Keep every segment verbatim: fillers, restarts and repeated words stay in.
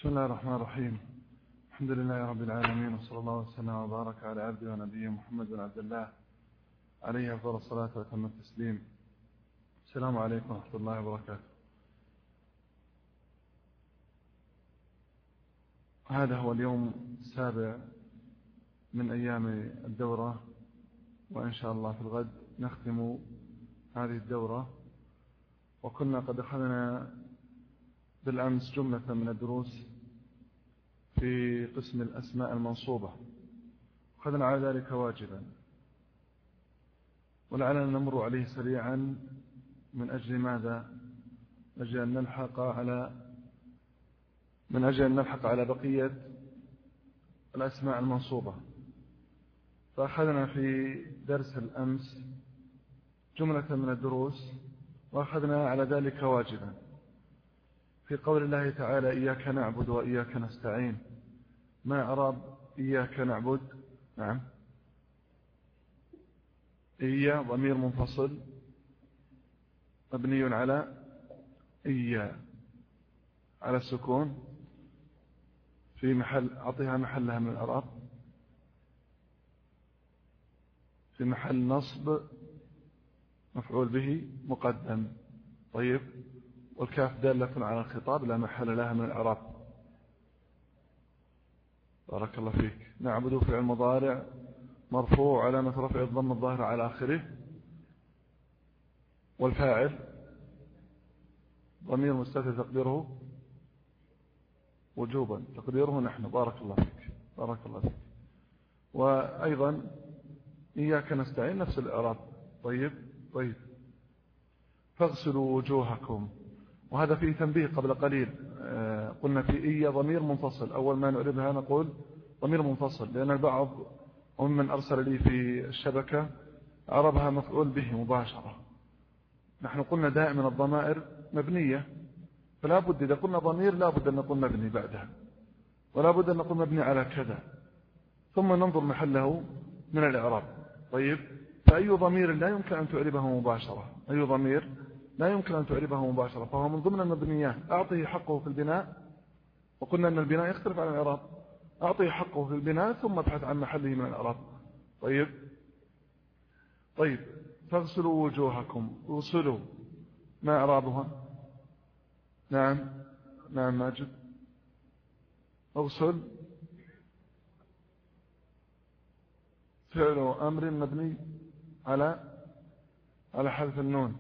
بسم الله الرحمن الرحيم. الحمد لله رب العالمين، وصلى الله وسلم وبارك على عبده ونبيه محمد بن عبد الله عليه أفضل الصلاة وأتم التسليم. السلام عليكم ورحمة الله وبركاته. هذا هو اليوم السابع من أيام الدورة، وإن شاء الله في الغد نختم هذه الدورة. وكنا قد أخذنا بالأمس جملة من الدروس في قسم الأسماء المنصوبة، أخذنا على ذلك واجبا، ولعلنا نمر عليه سريعا من أجل ماذا؟ من أجل أن نلحق على من أجل أن نلحق على بقية الأسماء المنصوبة. فأخذنا في درس الأمس جملة من الدروس، وأخذنا على ذلك واجبا في قول الله تعالى: إياك نعبد وإياك نستعين. ما إعراب إياك نعبد؟ نعم، إيا ضمير منفصل مبني على إيا على السكون في محل، أعطيها محلها من الإعراب، في محل نصب مفعول به مقدم. طيب، والكاف دالة على الخطاب لا محل لها من الإعراب. بارك الله فيك. نعبد فعل مضارع مرفوع علامة رفع الضم الظاهر على آخره، والفاعل ضمير مستتر تقديره وجوبا، تقديره نحن. بارك الله فيك، بارك الله فيك. وأيضا إياك نستعين نفس الإعراب. طيب طيب فاغسلوا وجوهكم، وهذا فيه تنبيه قبل قليل. آه قلنا في إيا ضمير منفصل، أول ما نعربها نقول ضمير منفصل، لأن البعض ومن أرسل لي في الشبكة عربها مفعول به مباشرة. نحن قلنا دائما الضمائر مبنية، فلا بد إذا قلنا ضمير لا بد أن نقول مبني بعدها، ولا بد أن نقول مبني على كذا، ثم ننظر محله من الإعراب. طيب، فأي ضمير لا يمكن أن تعربه مباشرة، أي ضمير لا يمكن أن تعربه مباشرة، فهو من ضمن المبنيات. أعطيه حقه في البناء، وقلنا أن البناء يختلف عن الإعراب. أعطيه حقه في البناء ثم ابحث عن محله من الإعراب. طيب طيب فاغسلوا وجوهكم. اغسلوا ما إعرابها؟ نعم نعم ماجد. اغسل فعل أمر مبني على على حذف النون.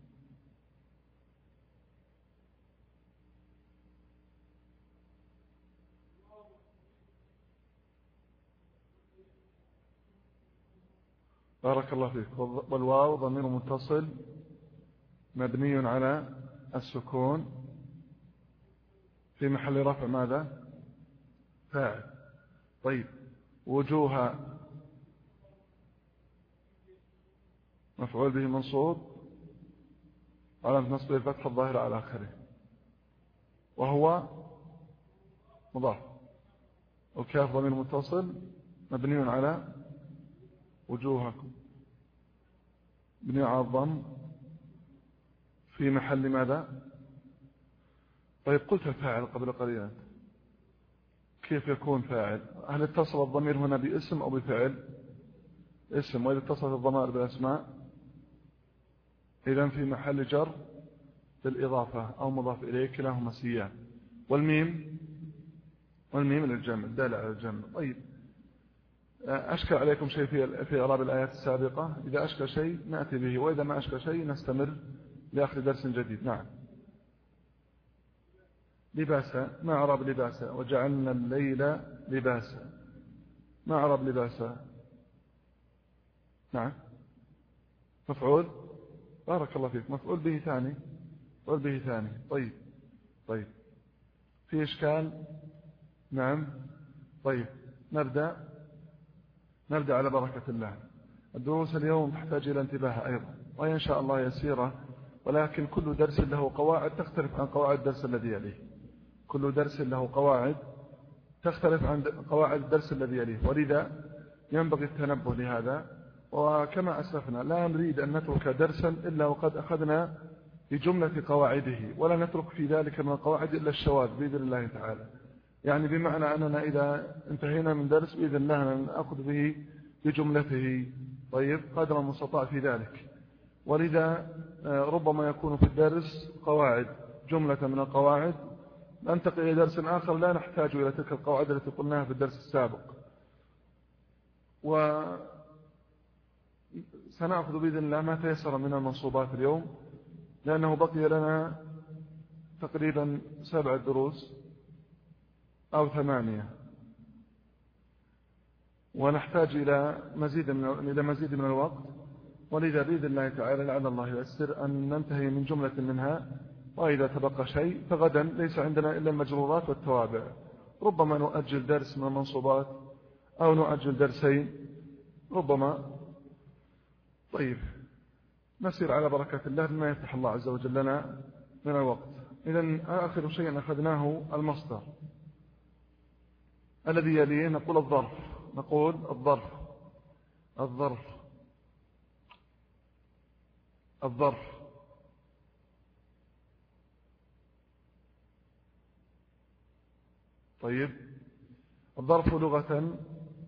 بارك الله فيك. والواو ضمير متصل مبني على السكون في محل رفع ماذا؟ فاعل. طيب، وجوه مفعول به منصوب علامة نصبه الفتحة الظاهرة على آخره، وهو مضاف. والكاف ضمير متصل مبني على وجوهكم، مبني على الضم في محل ماذا؟ طيب، قلت فاعل قبل قليل، كيف يكون فاعل؟ هل اتصل الضمير هنا باسم أو بفعل؟ اسم. وإذا اتصلت الضمائر بالأسماء إذن في محل جر بالإضافة أو مضاف إليه، كلاهما سيان. والميم والميم للجمع، دالة على الجمع. طيب، أشكل عليكم شيء في في إعراب الآيات السابقة؟ إذا أشكل شيء نأتي به، وإذا ما أشكل شيء نستمر لأخذ درس جديد. نعم. لباسا، ما إعراب لباسا؟ وجعلنا الليل لباسا، ما إعراب لباسا؟ نعم، مفعول. بارك الله فيك، مفعول به ثاني، مفعول به ثاني. طيب طيب في إشكال؟ نعم. طيب، نبدأ نبدأ على بركة الله. الدروس اليوم تحتاج إلى انتباه أيضا، وهي إن شاء الله يسيرة، ولكن كل درس له قواعد تختلف عن قواعد الدرس الذي يليه. كل درس له قواعد تختلف عن قواعد الدرس الذي يليه، ولذا ينبغي التنبه لهذا. وكما أسلفنا لا نريد أن نترك درسا إلا وقد أخذنا بجملة قواعده، ولا نترك في ذلك من القواعد إلا الشواذ بإذن الله تعالى. يعني بمعنى أننا إذا انتهينا من درس بإذن الله نأخذ به بجملته، طيب قدر المستطاع في ذلك. ولذا ربما يكون في الدرس قواعد، جملة من القواعد، ننتقل إلى درس آخر لا نحتاج إلى تلك القواعد التي قلناها في الدرس السابق. وسنأخذ بإذن الله ما تيسر من المنصوبات اليوم، لأنه بقي لنا تقريبا سبع دروس أو ثمانية، ونحتاج إلى مزيد من إلى مزيد من الوقت. ولذا بإذن الله تعالى لعل الله ييسر أن ننتهي من جملة منها، وإذا تبقى شيء فغدا ليس عندنا إلا المجرورات والتوابع. ربما نؤجل درس من المنصوبات أو نؤجل درسين ربما. طيب نسير على بركة الله بما يفتح الله عز وجل لنا من الوقت. إذن آخر شيء أخذناه المصدر الذي يليه، نقول الظرف نقول الظرف الظرف الظرف طيب الظرف لغة،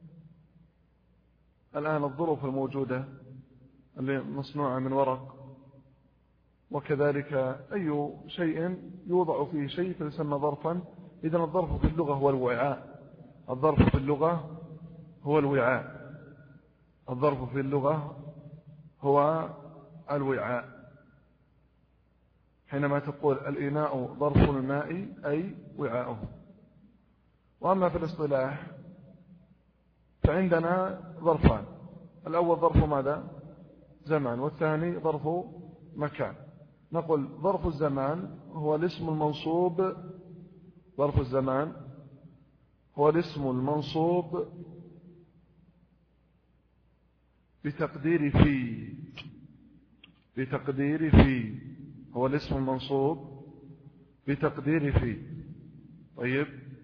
الآن الظروف الموجودة اللي مصنوعة من ورق وكذلك أي شيء يوضع فيه شيء فيسمى ظرفا. إذن الظرف في اللغة هو الوعاء. الظرف في اللغة هو الوعاء الظرف في اللغة هو الوعاء. حينما تقول الإناء ظرف الماء أي وعاءه. وأما في الاصطلاح فعندنا ظرفان، الأول ظرف ماذا؟ زمان، والثاني ظرف مكان. نقول ظرف الزمان هو الاسم المنصوب، ظرف الزمان هو الاسم المنصوب بتقدير في بتقدير في هو الاسم المنصوب بتقدير في. طيب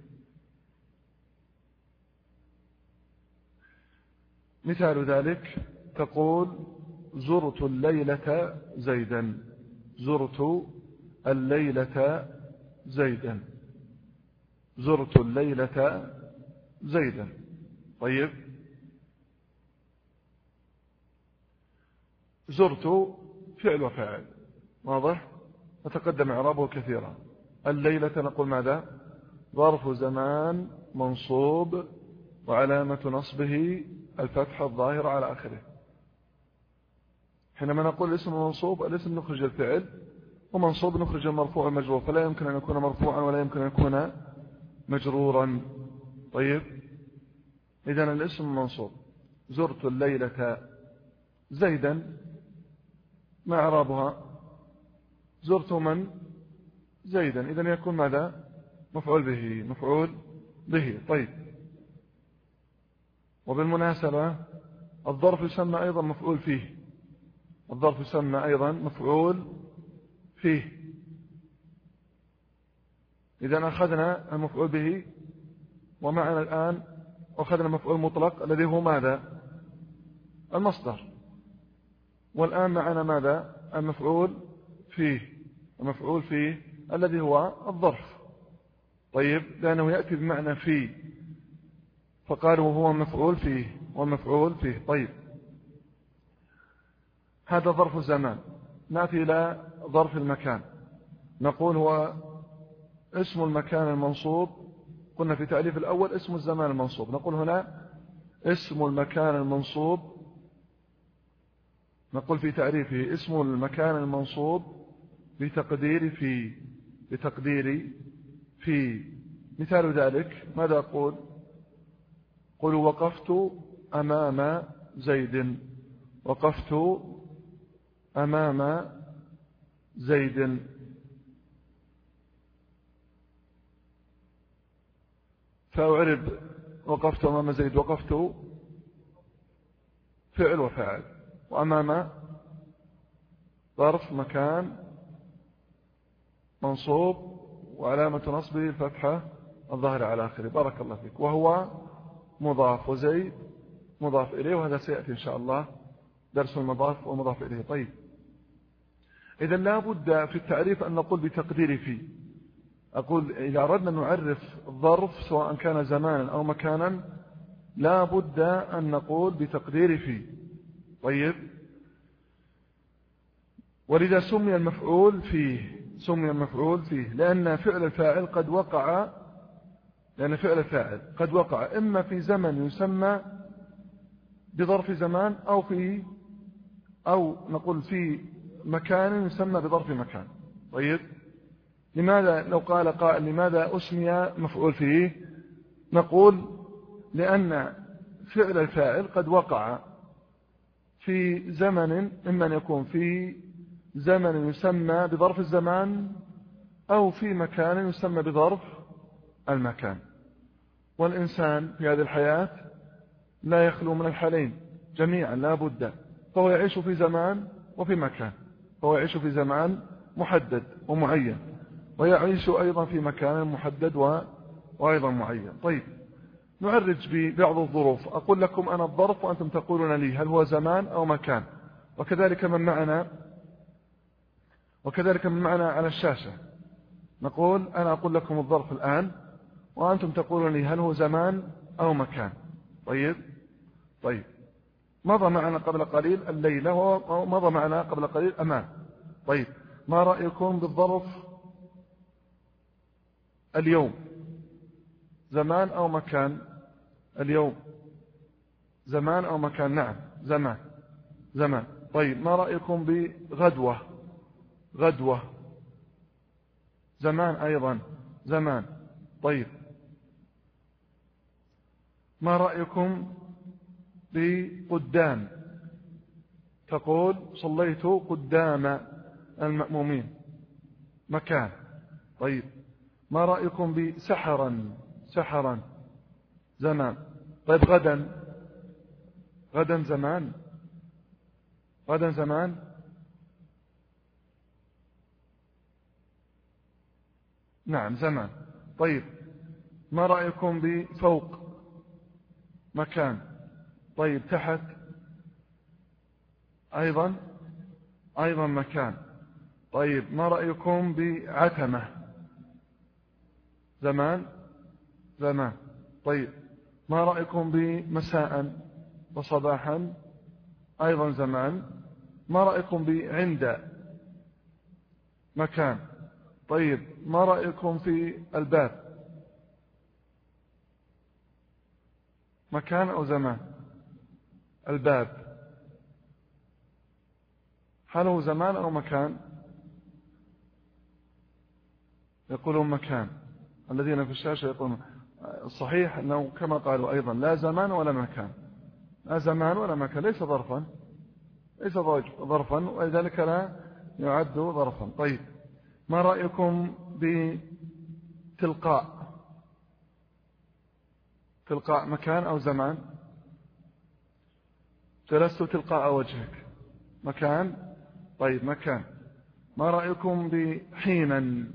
مثال ذلك تقول زرت الليلة زيدا، زرت الليلة زيدا، زرت الليلة زيدا. طيب زرت فعل وفاعل واضح، وتقدم إعرابه كثيرا. الليلة نقول ماذا؟ ظرف زمان منصوب وعلامة نصبه الفتحة الظاهرة على آخره. حينما نقول الاسم منصوب، الاسم نخرج الفعل، ومنصوب نخرج المرفوع المجرور، فلا يمكن أن يكون مرفوعا ولا يمكن أن يكون مجرورا. طيب إذن الاسم منصوب. زرت الليلة زيدا، ما إعرابها؟ زرت من؟ زيدا، إذن يكون ماذا؟ مفعول به، مفعول به. طيب وبالمناسبة الظرف يسمى أيضا مفعول فيه، الظرف يسمى أيضا مفعول فيه. إذن أخذنا المفعول به، ومعنا الآن أخذنا مفعول مطلق الذي هو ماذا؟ المصدر. والآن معنا ماذا؟ المفعول فيه، المفعول فيه الذي هو الظرف. طيب لأنه يأتي بمعنى فيه فقالوا هو مفعول فيه ومفعول فيه. طيب هذا ظرف الزمان. نأتي إلى ظرف المكان، نقول هو اسم المكان المنصوب. قلنا في تعريف الأول اسم الزمان المنصوب، نقول هنا اسم المكان المنصوب، نقول في تعريفه اسم المكان المنصوب بتقدير في، بتقدير في. مثال ذلك ماذا أقول؟ قل وقفت أمام زيد، وقفت أمام زيد. فأعرب وقفت أمام زيد، وقفت فعل وفاعل، وأمام ظرف مكان منصوب وعلامة نصبه الفتحة الظاهرة على آخره. بارك الله فيك. وهو مضاف، وزيد مضاف إليه، وهذا سيأتي إن شاء الله درس المضاف ومضاف إليه. طيب إذن لا بد في التعريف أن نقول بتقدير في. أقول إذا أردنا أن نعرف الظرف سواء كان زمانا أو مكانا لا بد أن نقول بتقدير فيه. طيب، ولذا سمي المفعول فيه سمي المفعول فيه لأن فعل الفاعل قد وقع لأن فعل الفاعل قد وقع إما في زمن يسمى بظرف زمان أو في أو نقول في مكان يسمى بظرف مكان. طيب، لماذا لو قال قائل لماذا أسمي مفعول فيه؟ نقول لأن فعل الفاعل قد وقع في زمن إما أن يكون في زمن يسمى بظرف الزمان أو في مكان يسمى بظرف المكان. والإنسان في هذه الحياة لا يخلو من الحالين جميعا لا بد، فهو يعيش في زمان وفي مكان، فهو يعيش في زمان محدد ومعين ويعيش أيضا في مكان محدد وأيضا معين. طيب، نعرج ببعض الظروف. أقول لكم أنا الظرف وأنتم تقولون لي هل هو زمان أو مكان، وكذلك من معنا وكذلك من معنا على الشاشة. نقول أنا أقول لكم الظرف الآن وأنتم تقولون لي هل هو زمان أو مكان. طيب طيب مضى معنا قبل قليل الليلة ومضى معنا قبل قليل أمان. طيب، ما رأيكم بالظرف اليوم؟ زمان أو مكان؟ اليوم زمان أو مكان؟ نعم زمان زمان. طيب، ما رأيكم بغدوة؟ غدوة زمان أيضا زمان. طيب، ما رأيكم بقدام؟ تقول صليت قدام المأمومين، مكان. طيب، ما رأيكم بسحرا؟ سحرا زمان. طيب، غدا؟ غدا زمان؟ غدا زمان؟ نعم زمان. طيب، ما رأيكم بفوق؟ مكان. طيب، تحت؟ أيضا أيضا مكان. طيب، ما رأيكم بعتمة؟ زمان زمان. طيب، ما رأيكم بمساء وصباحا؟ أيضا زمان. ما رأيكم بعند؟ مكان. طيب، ما رأيكم في الباب؟ مكان أو زمان؟ الباب هل هو زمان أو مكان؟ يقولون مكان. الذين في الشاشة يقولون الصحيح أنه كما قالوا أيضا لا زمان ولا مكان، لا زمان ولا مكان، ليس ظرفا ليس ظرفا ولذلك لا يعد ظرفا. طيب، ما رأيكم بتلقاء؟ تلقاء مكان أو زمان؟ جلست تلقاء وجهك، مكان. طيب، مكان. ما رأيكم بحينا؟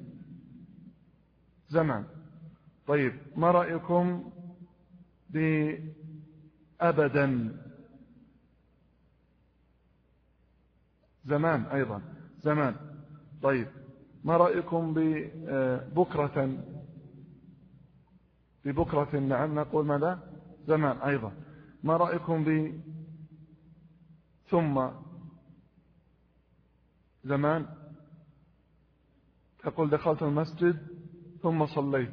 زمان. طيب، ما رأيكم بأبدا؟ زمان أيضا زمان. طيب، ما رأيكم ببكرة؟ ببكرة نعم نقول ماذا؟ زمان أيضا. ما رأيكم ب ثم؟ زمان. تقول دخلت المسجد ثم صليت،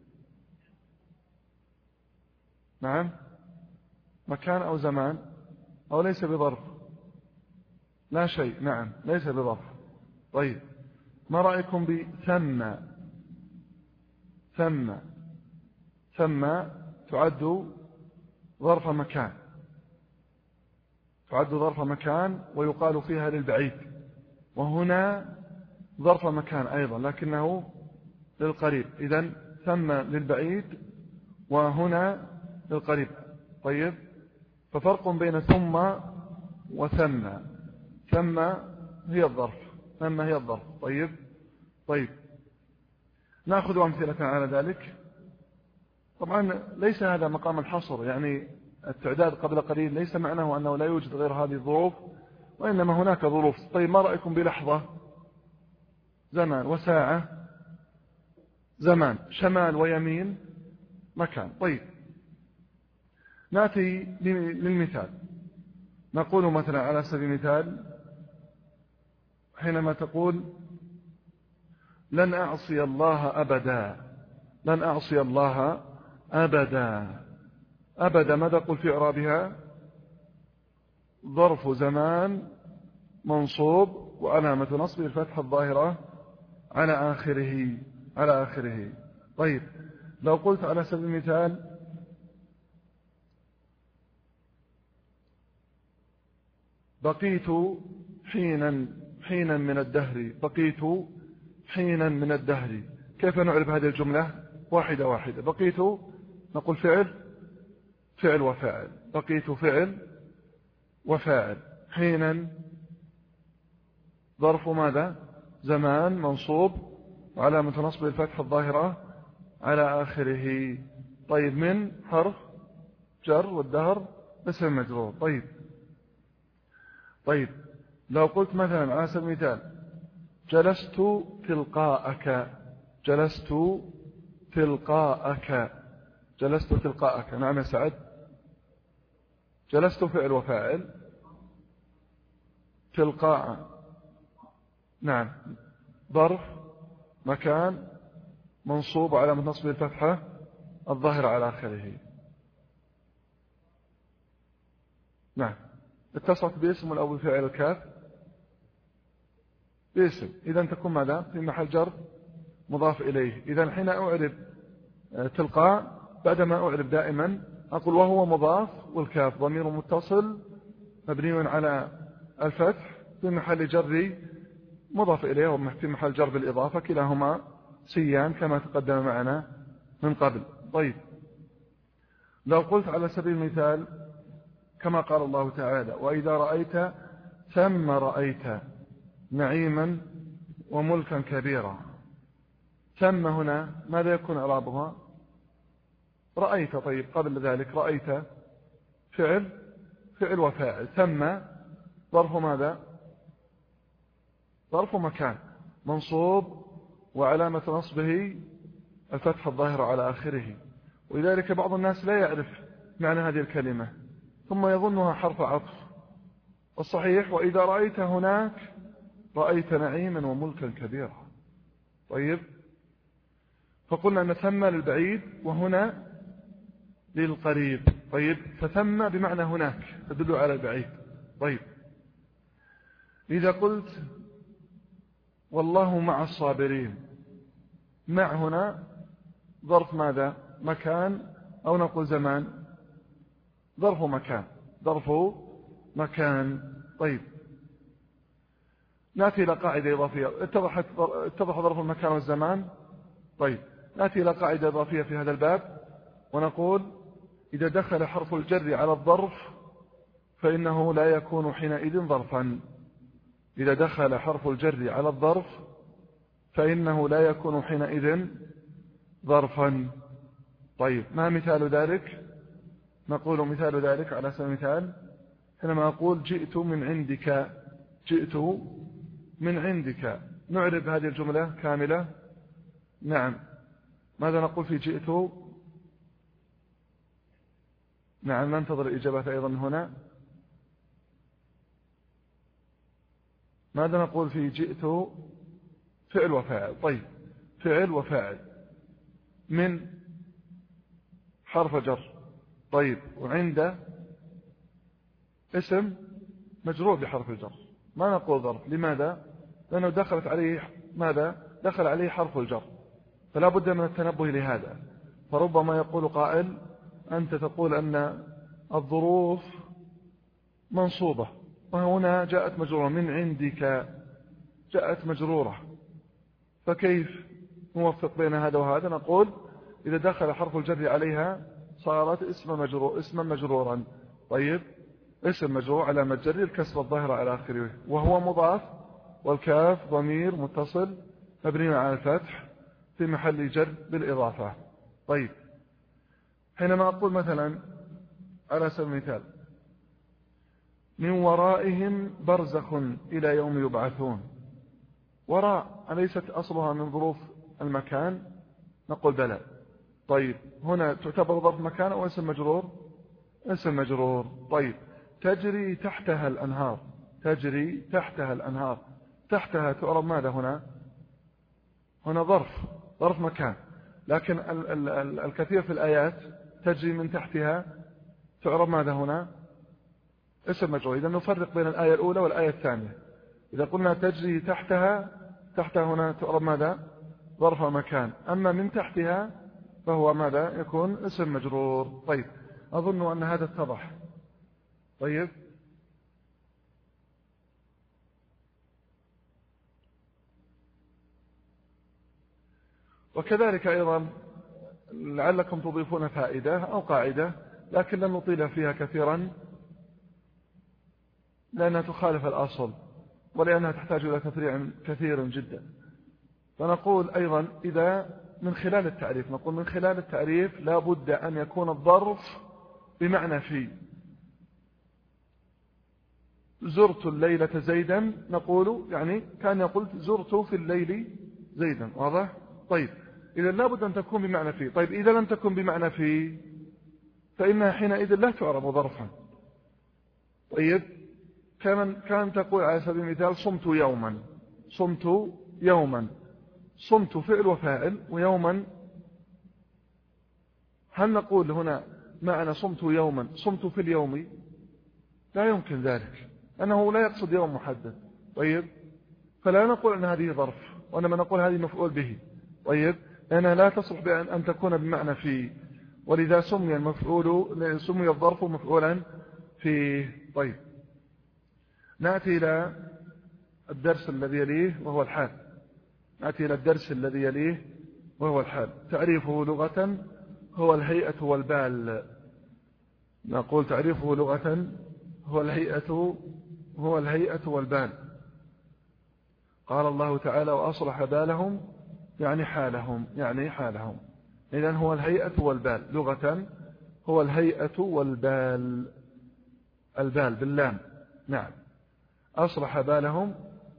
نعم. مكان أو زمان أو ليس بظرف؟ لا شيء، نعم ليس بظرف. طيب، ما رأيكم بثم؟ ثم ثم تعد ظرف مكان، تعد ظرف مكان ويقال فيها للبعيد، وهنا ظرف مكان أيضا لكنه للقريب. إذن ثم للبعيد وهنا للقريب. طيب، ففرق بين ثم وثم. ثم هي الظرف ثم هي الظرف. طيب طيب نأخذ أمثلة على ذلك. طبعا ليس هذا مقام الحصر، يعني التعداد قبل قليل ليس معناه أنه لا يوجد غير هذه الظروف، وإنما هناك ظروف. طيب، ما رأيكم بلحظة؟ زمان. وساعة؟ زمان، شمال ويمين مكان. طيب نأتي للمثال، نقول مثلا على سبيل المثال حينما تقول لن أعصي الله أبدا، لن أعصي الله أبدا. أبدا ماذا قل في إعرابها؟ ظرف زمان منصوب وعلامة نصبه الفتحة الظاهرة على آخره، على آخره. طيب لو قلت على سبيل المثال بقيت حينا حينا من الدهر، بقيت حينا من الدهر، كيف نعرف هذه الجملة؟ واحدة واحدة. بقيت نقول فعل فعل وفاعل، بقيت فعل وفاعل، حينا ظرف ماذا؟ زمان منصوب وعلامة نصبه الفتحة الظاهرة على آخره. طيب من حرف جر والدهر اسم مجرور. طيب طيب لو قلت مثلا على سبيل المثال جلست تلقاءك، جلست تلقاءك، جلست تلقاءك. نعم يا سعد. جلست فعل وفاعل، تلقاء نعم ظرف مكان منصوب على نصب الفتحة الظاهرة على آخره. نعم اتصلت باسم ولا بفعل الكاف؟ باسم، إذا تكون ماذا؟ في محل جر مضاف إليه. إذا حين أعرب تلقاء بعدما أعرب دائما أقول وهو مضاف والكاف ضمير متصل مبني على الفتح في محل جر مضاف إليه وفي محل جر بالإضافة، كلاهما سيان كما تقدم معنا من قبل. طيب لو قلت على سبيل المثال كما قال الله تعالى وإذا رأيت ثم رأيت نعيما وملكا كبيرا. ثم هنا ماذا يكون إعرابها؟ رأيت. طيب قبل ذلك رأيت فعل فعل وفاعل، ثم ظرف ماذا؟ ظرف مكان منصوب وعلامة نصبه الفتحة الظاهرة على آخره. ولذلك بعض الناس لا يعرف معنى هذه الكلمة ثم يظنها حرف عطف. والصحيح وإذا رأيت هناك رأيت نعيما وملكا كبيرا. طيب فقلنا أن ثم للبعيد وهنا للقريب. طيب فثم بمعنى هناك تدل على البعيد. طيب إذا قلت والله مع الصابرين، مع هنا ظرف ماذا؟ مكان أو نقول زمان؟ ظرف مكان، ظرف مكان. طيب نأتي إلى قاعدة إضافية. اتضحت اتضح ظرف المكان والزمان. طيب نأتي إلى قاعدة إضافية في هذا الباب ونقول إذا دخل حرف الجر على الظرف فإنه لا يكون حينئذ ظرفا. إذا دخل حرف الجر على الظرف فإنه لا يكون حينئذ ظرفا. طيب ما مثال ذلك؟ نقول مثال ذلك على سبيل المثال حينما أقول جئت من عندك، جئت من عندك، نعرب هذه الجملة كاملة. نعم ماذا نقول في جئت؟ نعم ننتظر الإجابات أيضا هنا. ماذا نقول في جئت؟ فعل وفاعل. طيب فعل وفاعل من حرف جر. طيب وعند اسم مجرور بحرف الجر، ما نقول ظرف. لماذا؟ لأنه دخلت عليه ماذا؟ دخل عليه حرف الجر، فلا بد من التنبه لهذا. فربما يقول قائل أنت تقول أن الظروف منصوبة وهنا جاءت مجرورة، من عندك جاءت مجرورة، فكيف نوفق بين هذا وهذا؟ نقول إذا دخل حرف الجر عليها صارت اسم مجرور اسما مجرورا. طيب اسم مجرور على مجري الكسر الظاهرة على آخره وهو مضاف والكاف ضمير متصل مبني على الفتح في محل جر بالإضافة. طيب حينما أقول مثلا على سبيل المثال من ورائهم برزخ إلى يوم يبعثون، وراء أليست أصلها من ظروف المكان؟ نقول بلى. طيب هنا تعتبر ظرف مكان أو اسم مجرور؟ اسم مجرور. طيب تجري تحتها الأنهار، تجري تحتها الأنهار، تحتها تعرب ماذا هنا؟ هنا ظرف، ظرف مكان. لكن ال ال ال الكثير في الآيات تجري من تحتها تعرب ماذا هنا؟ اسم مجرور. إذا نفرق بين الآية الأولى والآية الثانية. إذا قلنا تجري تحتها، تحتها هنا تعرب ماذا؟ ظرف مكان. أما من تحتها فهو ماذا؟ يكون اسم مجرور. طيب أظن أن هذا اتضح. طيب وكذلك أيضا لعلكم تضيفون فائدة أو قاعدة، لكن لن نطيل فيها كثيرا لأنها تخالف الأصل ولأنها تحتاج إلى تفريع كثير جدا. فنقول أيضا إذا من خلال التعريف، نقول من خلال التعريف لا بد أن يكون الظرف بمعنى في. زرت الليلة زيدا، نقول يعني كان يقول زرت في الليل زيدا. واضح؟ طيب إذا لا بد أن تكون بمعنى في. طيب إذا لم تكن بمعنى في فإنها حينئذ لا تعرب ظرفا. طيب كان كان تقول على سبيل المثال صمت يوما، صمت يوما، صمت فعل وفاعل ويوما، هل نقول هنا معنى صمت يوما صمت في اليوم؟ لا يمكن ذلك، أنه لا يقصد يوم محدد. طيب فلا نقول أن هذه ظرف، وإنما نقول هذه مفعول به. طيب لأنها لا تصلح بأن أن تكون بمعنى في، ولذا سمي المفعول سمي الظرف مفعولا فيه. طيب نأتي إلى الدرس الذي يليه وهو الحال. نأتي إلى الدرس الذي يليه وهو الحال. تعريفه لغة هو الهيئة والبال. نقول تعريفه لغة هو الهيئة هو الهيئة والبال. قال الله تعالى وأصلح بالهم، يعني حالهم، يعني حالهم. إذن هو الهيئة والبال. لغة هو الهيئة والبال، البال باللام. نعم. أصلح بالهم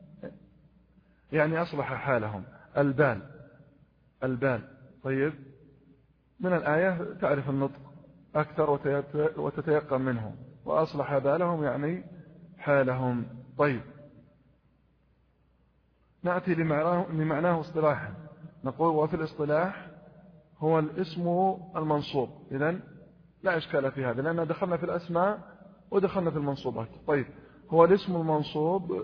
يعني أصلح حالهم. البال البال. طيب من الآية تعرف النطق أكثر وتتيقن منه. وأصلح بالهم يعني حالهم. طيب نأتي لمعناه, لمعناه اصطلاحا. نقول وفي الاصطلاح هو الاسم المنصوب. إذن لا إشكال في هذا لأننا دخلنا في الأسماء ودخلنا في المنصوبات. طيب هو الاسم المنصوب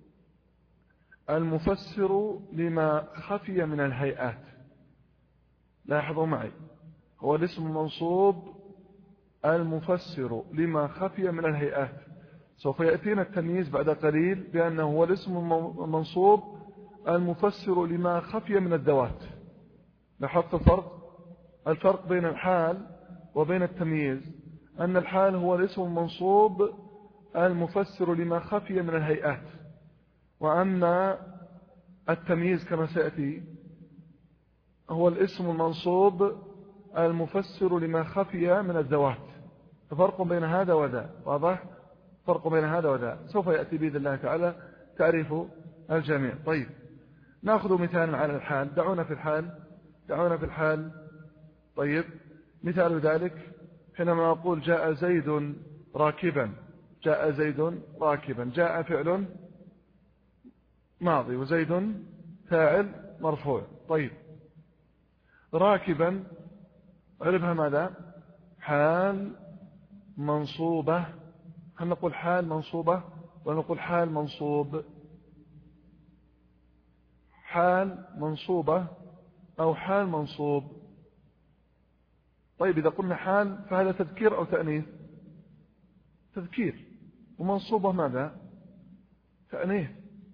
المفسر لما خفي من الهيئات. لاحظوا معي، هو الاسم المنصوب المفسر لما خفي من الهيئات. سوف يأتينا التمييز بعد قليل بأنه هو الاسم المنصوب المفسر لما خفي من الذوات. لاحظت الفرق؟ الفرق بين الحال وبين التمييز أن الحال هو الاسم المنصوب المفسر لما خفي من الهيئات، وأما التمييز كما سيأتي هو الاسم المنصوب المفسر لما خفي من الذوات. فرق بين هذا وذا. واضح؟ فرق بين هذا وذا سوف يأتي بإذن الله تعالى تعريف الجميع. طيب نأخذ مثال على الحال. دعونا في الحال دعونا في الحال طيب مثال ذلك حينما أقول جاء زيد راكبا. جاء زيد راكبا. جاء فعل ماضي وزيد فاعل مرفوع. طيب راكبا عربها ماذا؟ حال منصوبة. هل نقول حال منصوبة ولا نقول حال منصوب؟ حال منصوبة أو حال منصوب. طيب إذا قلنا حال فهذا تذكير أو تأنيث؟ تذكير. ومنصوبة ماذا؟ تأنيث.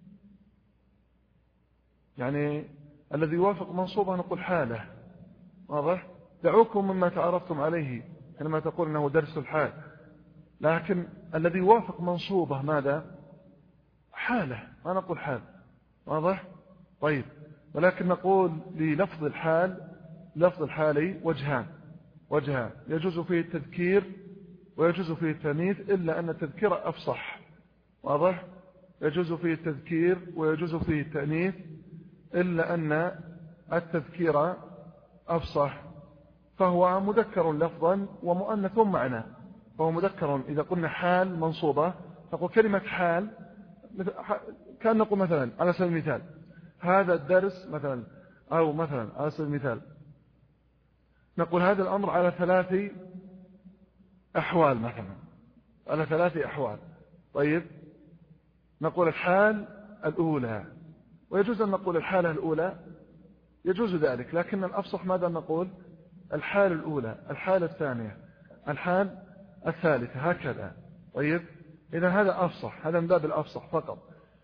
يعني الذي يوافق منصوبة نقول حاله. واضح؟ دعوكم مما تعرفتم عليه حينما تقول أنه درس الحال. لكن الذي يوافق منصوبة ماذا؟ حاله، ما نقول حال. واضح؟ طيب ولكن نقول للفظ الحال لفظ الحالي وجهان وجهان يجوز فيه التذكير ويجوز فيه التأنيث، إلا أن التذكير أفصح. واضح؟ يجوز فيه التذكير ويجوز فيه التأنيث، إلا أن التذكير أفصح فهو مذكر لفظا ومؤنث معنى. فهو مذكر إذا قلنا حال منصوبة نقول كلمة حال، كان نقول مثلا على سبيل المثال هذا الدرس مثلا، أو مثلا على سبيل المثال نقول هذا الأمر على ثلاث أحوال مثلا، على ثلاث أحوال. طيب نقول الحال الأولى، ويجوز أن نقول الحالة الأولى، يجوز ذلك، لكن الأفصح ماذا نقول؟ الحال الأولى، الحال الثانية، الحال الثالثة، هكذا. طيب إذا هذا أفصح، هذا من باب الأفصح فقط.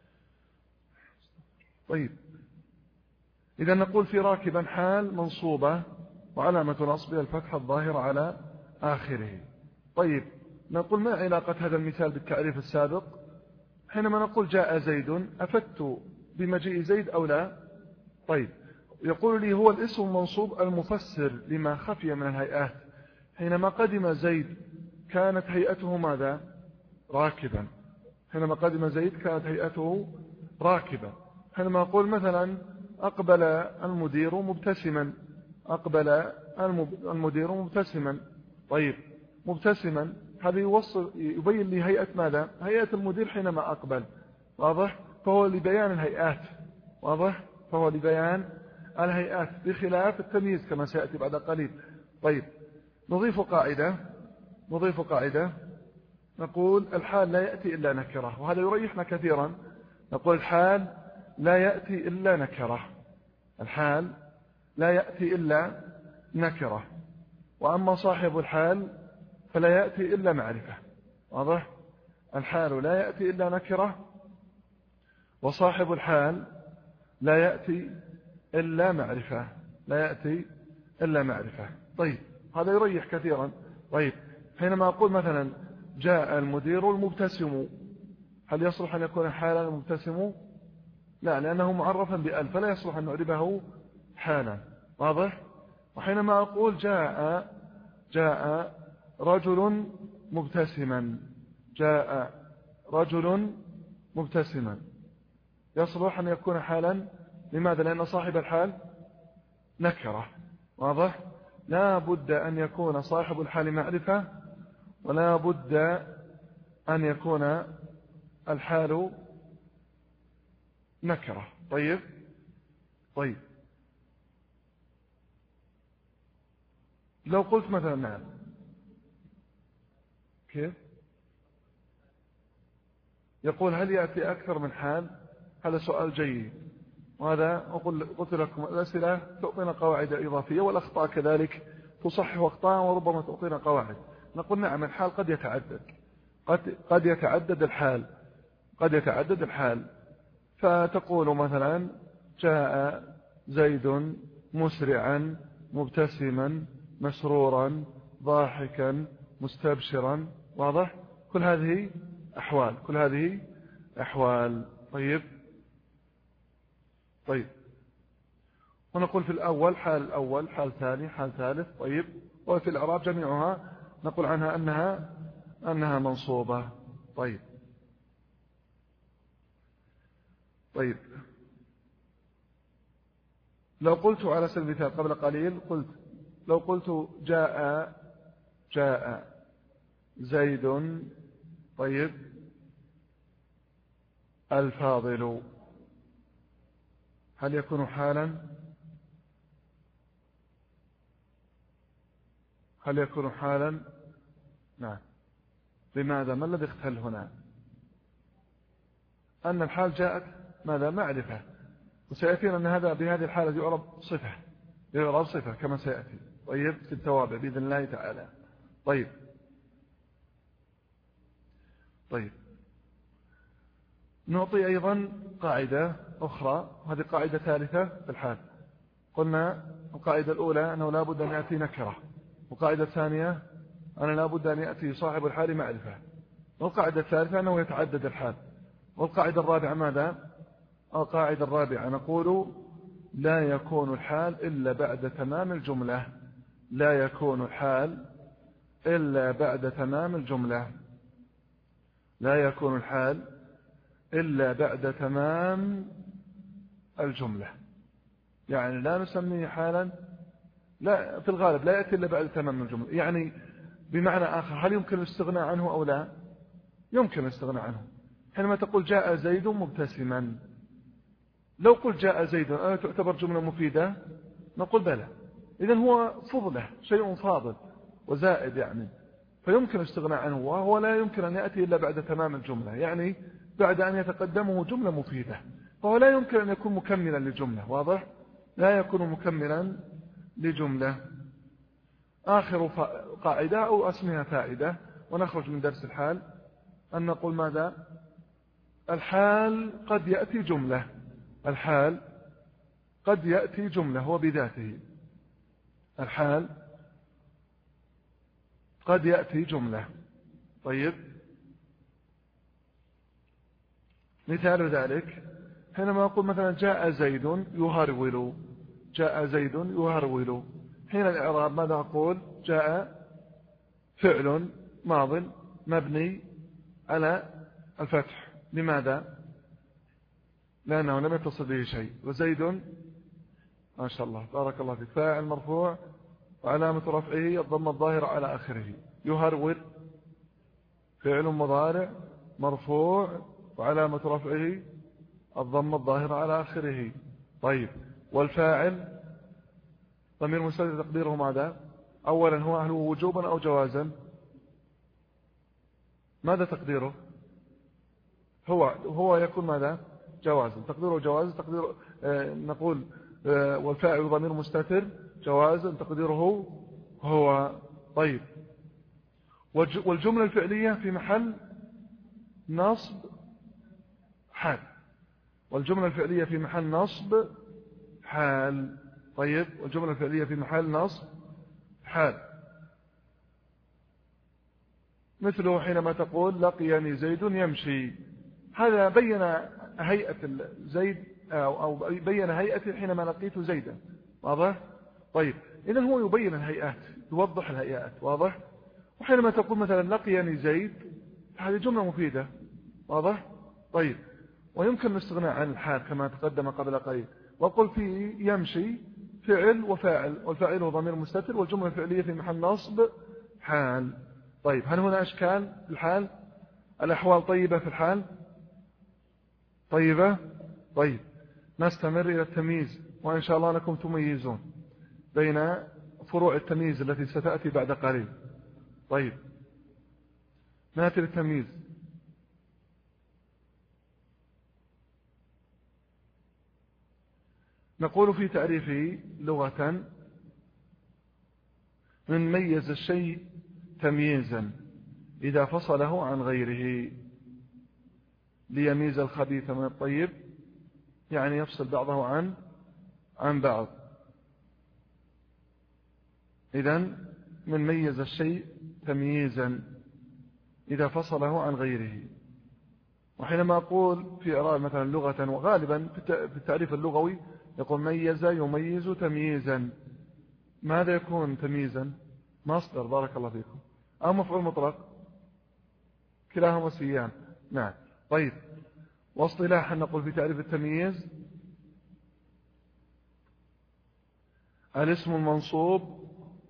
طيب إذا نقول في راكبا حال منصوبة وعلامة نصبها الفتحة الظاهرة على آخره. طيب نقول ما علاقة هذا المثال بالتعريف السابق؟ حينما نقول جاء زيد أفدت بمجيء زيد أو لا؟ طيب يقول لي هو الاسم المنصوب المفسر لما خفي من الهيئات. حينما قدم زيد كانت هيئته ماذا؟ راكبا. حينما قدم زيد كانت هيئته راكبا. حينما أقول مثلا أقبل المدير مبتسما، أقبل المدير مبتسما. طيب مبتسما هذا يوصل يبين لي هيئة ماذا؟ هيئة المدير حينما أقبل. واضح؟ فهو لبيان الهيئات. واضح؟ فهو لبيان الهيئات بخلاف التمييز كما سيأتي بعد قليل. طيب نضيف قاعدة، نضيف قاعدة نقول الحال لا يأتي إلا نكرة، وهذا يريحنا كثيرا. نقول الحال لا يأتي إلا نكرة، الحال لا يأتي إلا نكرة، وأما صاحب الحال فلا يأتي إلا معرفة. واضح؟ الحال لا يأتي إلا نكرة، وصاحب الحال لا يأتي إلا معرفة، لا يأتي إلا معرفة. طيب هذا يريح كثيرا. طيب حينما أقول مثلا جاء المدير المبتسم، هل يصلح أن يكون حالا المبتسم؟ لا، لأنه معرفا بأل فلا يصلح أن نعربه حالا. واضح؟ وحينما أقول جاء جاء رجل مبتسما، جاء رجل مبتسما، يصلح أن يكون حالا. لماذا؟ لأن صاحب الحال نكرة. واضح؟ لا بد أن يكون صاحب الحال معرفة، ولا بد أن يكون الحال نكرة. طيب طيب لو قلت مثلا نعم كيف؟ يقول هل يأتي أكثر من حال؟ هذا سؤال جيد، وهذا قلت لكم الأسئلة تعطينا قواعد إضافية، والأخطاء كذلك تصحح أخطاء وربما تعطينا قواعد. نقول نعم الحال قد يتعدد، قد, قد يتعدد الحال، قد يتعدد الحال. فتقول مثلا جاء زيد مسرعا مبتسما مسرورا ضاحكا مستبشرا. واضح؟ كل هذه أحوال، كل هذه أحوال. طيب طيب ونقول في الأول حال الأول، حال ثاني، حال ثالث. طيب وفي الإعراب جميعها نقول عنها أنها أنها منصوبة. طيب طيب لو قلت على سبيل المثال قبل قليل، قلت لو قلت جاء جاء زيد طيب الفاضل، هل يكون حالا؟ هل يكون حالا؟ نعم. لماذا؟ ما الذي اختل هنا؟ أن الحال جاءت ماذا؟ معرفة، وسيأتينا أن هذا بهذه الحالة يعرب صفة، يعرب صفة كما سيأتي. طيب في التوابع بإذن الله تعالى. طيب طيب نعطي أيضا قاعدة أخرى، هذه قاعدة ثالثة في الحال. قلنا القاعدة الأولى أنه لا بد أن يأتي نكرة، والقاعدة الثانية أنه لا بد أن يأتي صاحب الحال معرفة، والقاعدة الثالثة أنه يتعدد الحال. والقاعدة الرابعة ماذا؟ القاعدة الرابعة نقول لا يكون الحال إلا بعد تمام الجملة، لا يكون الحال إلا بعد تمام الجملة، لا يكون الحال إلا بعد تمام الجملة. يعني لا نسميه حالا لا في الغالب لا يأتي إلا بعد تمام الجملة. يعني بمعنى آخر، هل يمكن الاستغناء عنه أو لا؟ يمكن الاستغناء عنه. حينما تقول جاء زيد مبتسما، لو قلت جاء زيد ألا تعتبر جملة مفيدة؟ نقول بلى. إذن هو فضله، شيء فاضل وزائد يعني، فيمكن الاستغناء عنه، وهو لا يمكن أن يأتي إلا بعد تمام الجملة، يعني بعد أن يتقدمه جملة مفيدة، فهو لا يمكن أن يكون مكملا لجملة. واضح؟ لا يكون مكملا لجملة. آخر قاعدة أو اسمها فائدة ونخرج من درس الحال، أن نقول ماذا؟ الحال قد يأتي جملة، الحال قد يأتي جملة هو بذاته، الحال قد يأتي جملة. طيب، مثال ذلك حينما أقول مثلا جاء زيد يهرول، جاء زيد يهرول، حين الإعراب ماذا أقول؟ جاء فعل ماض مبني على الفتح. لماذا؟ لأنه لم يتصل به شيء. وزيد ما شاء الله بارك الله فيك فاعل مرفوع وعلامة رفعه الضمة الظاهرة على آخره. يهرول فعل مضارع مرفوع وعلامة رفعه الضمة الظاهرة على آخره. طيب، والفاعل ضمير مستتر تقديره ماذا؟ أولا هو هل هو وجوبا أو جوازا؟ ماذا تقديره؟ هو هو يكون ماذا؟ جوازا. تقديره جواز، تقديره آه نقول آه والفاعل ضمير مستتر جوازا تقديره هو. طيب، والجملة الفعلية في محل نصب حال، والجملة الفعلية في محل نصب حال. طيب، والجملة الفعلية في محل نصب حال، مثله حينما تقول لقيني زيد يمشي، هذا بين هيئة زيد أو بين هيئته حينما لقيت زيدا. واضح؟ طيب، إذن هو يبين الهيئات، يوضح الهيئات. واضح؟ وحينما تقول مثلا لقيني زيد، هذه جملة مفيدة. واضح؟ طيب، ويمكن الاستغناء عن الحال كما تقدم قبل قليل. وقل فيه يمشي فعل وفاعل، والفاعل هو ضمير مستتر، والجملة الفعلية في محل نصب حال. طيب، هل هنا أشكال في الحال؟ الأحوال طيبة في الحال؟ طيبة؟ طيب، نستمر إلى التمييز، وإن شاء الله أنكم تميزون بين فروع التمييز التي ستأتي بعد قليل. طيب، نأتي للتمييز. نقول في تعريفه لغة: من ميز الشيء تمييزا إذا فصله عن غيره، ليميز الخبيث من الطيب، يعني يفصل بعضه عن عن بعض. إذن من ميز الشيء تمييزا إذا فصله عن غيره. وحينما أقول في إعراب مثلا لغة، وغالبا في التعريف اللغوي يقول ميز يميز تمييزا، ماذا يكون تمييزا؟ مصدر، بارك الله فيكم، أو مفعول مطلق؟ كلاهما سيان. نعم. طيب، واصطلاحا نقول في تعريف التمييز: الاسم المنصوب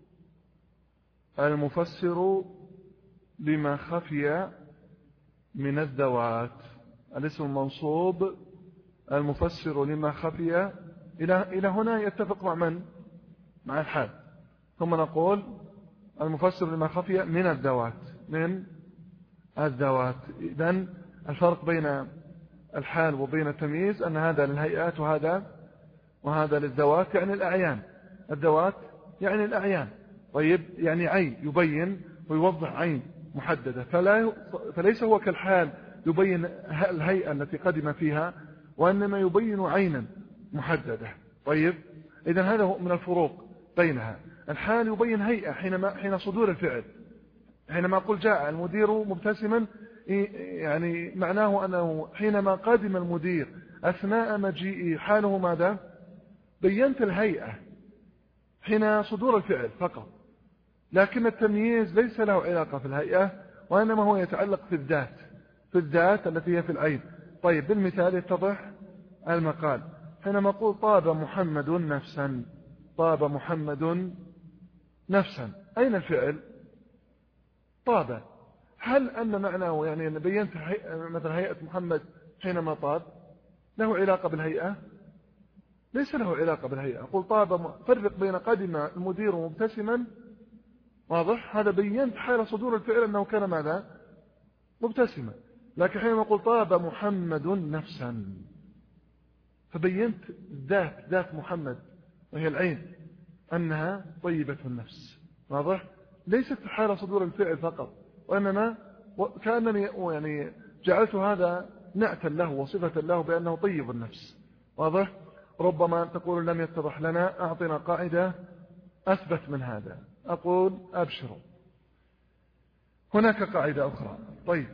المفسر لما خفي من الذوات. الاسم المنصوب المفسر لما خفي، إلى إلى هنا يتفق مع من؟ مع الحال. ثم نقول المفسر لما خفي من الذوات، من الذوات. إذن الفرق بين الحال وبين التمييز أن هذا للهيئات وهذا وهذا للذوات، يعني الأعيان. الذوات يعني الأعيان. طيب، يعني عين، يبين ويوضح عين محددة، فلا فليس هو كالحال يبين الهيئة التي قدم فيها، وإنما يبين عينا محددة. طيب، إذن هذا هو من الفروق بينها. الحال يبين هيئة حينما حين صدور الفعل. حينما أقول جاء المدير مبتسما، يعني معناه أنه حينما قادم المدير أثناء مجيئه حاله ماذا؟ بينت الهيئة حين صدور الفعل فقط. لكن التمييز ليس له علاقة في الهيئة، وإنما هو يتعلق في الذات، في الذات التي هي في العين. طيب، بالمثال يتضح المقال. حينما أقول طاب محمد نفسا، طاب محمد نفسا، أين الفعل؟ طاب. هل أن معناه يعني أن بينت مثلا هيئة محمد حينما طاب له علاقة بالهيئة؟ ليس له علاقة بالهيئة. أقول طاب، فرق بين قدم المدير مبتسما، واضح؟ هذا بينت حال صدور الفعل أنه كان ماذا؟ مبتسما. لكن حينما أقول طاب محمد نفسا فبينت ذات ذات محمد وهي العين أنها طيبة النفس، واضح؟ ليست حال صدور الفعل فقط، وإنما كأنني يعني جعلت هذا نعتا له وصفة له بأنه طيب النفس، واضح؟ ربما تقول لم يتضح لنا، أعطنا قاعدة أثبت من هذا. أقول أبشروا، هناك قاعدة أخرى. طيب،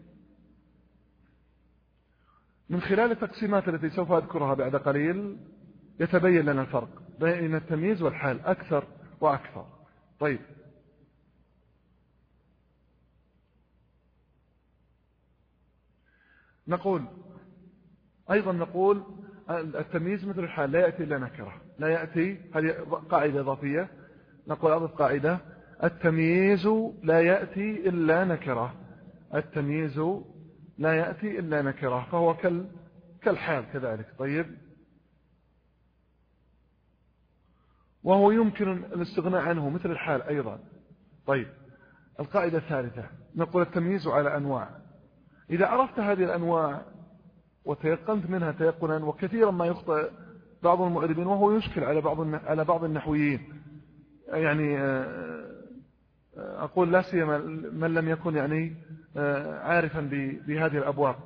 من خلال التقسيمات التي سوف أذكرها بعد قليل يتبين لنا الفرق بين التمييز والحال أكثر وأكثر. طيب، نقول أيضا نقول التمييز مثل الحال لا يأتي إلا نكرة، لا يأتي، هذه قاعدة إضافية. نقول أضف قاعدة: التمييز لا يأتي إلا نكرة، التمييز لا يأتي إلا نكرة، فهو كال كالحال كذلك. طيب، وهو يمكن الاستغناء عنه مثل الحال أيضا. طيب، القاعدة الثالثة نقول التمييز على أنواع. إذا عرفت هذه الأنواع وتيقنت منها تيقنا، وكثيرا ما يخطئ بعض المعربين وهو يشكل على بعض على بعض النحويين، يعني أقول لا سيما من لم يكن يعني عارفا بهذه الأبواب،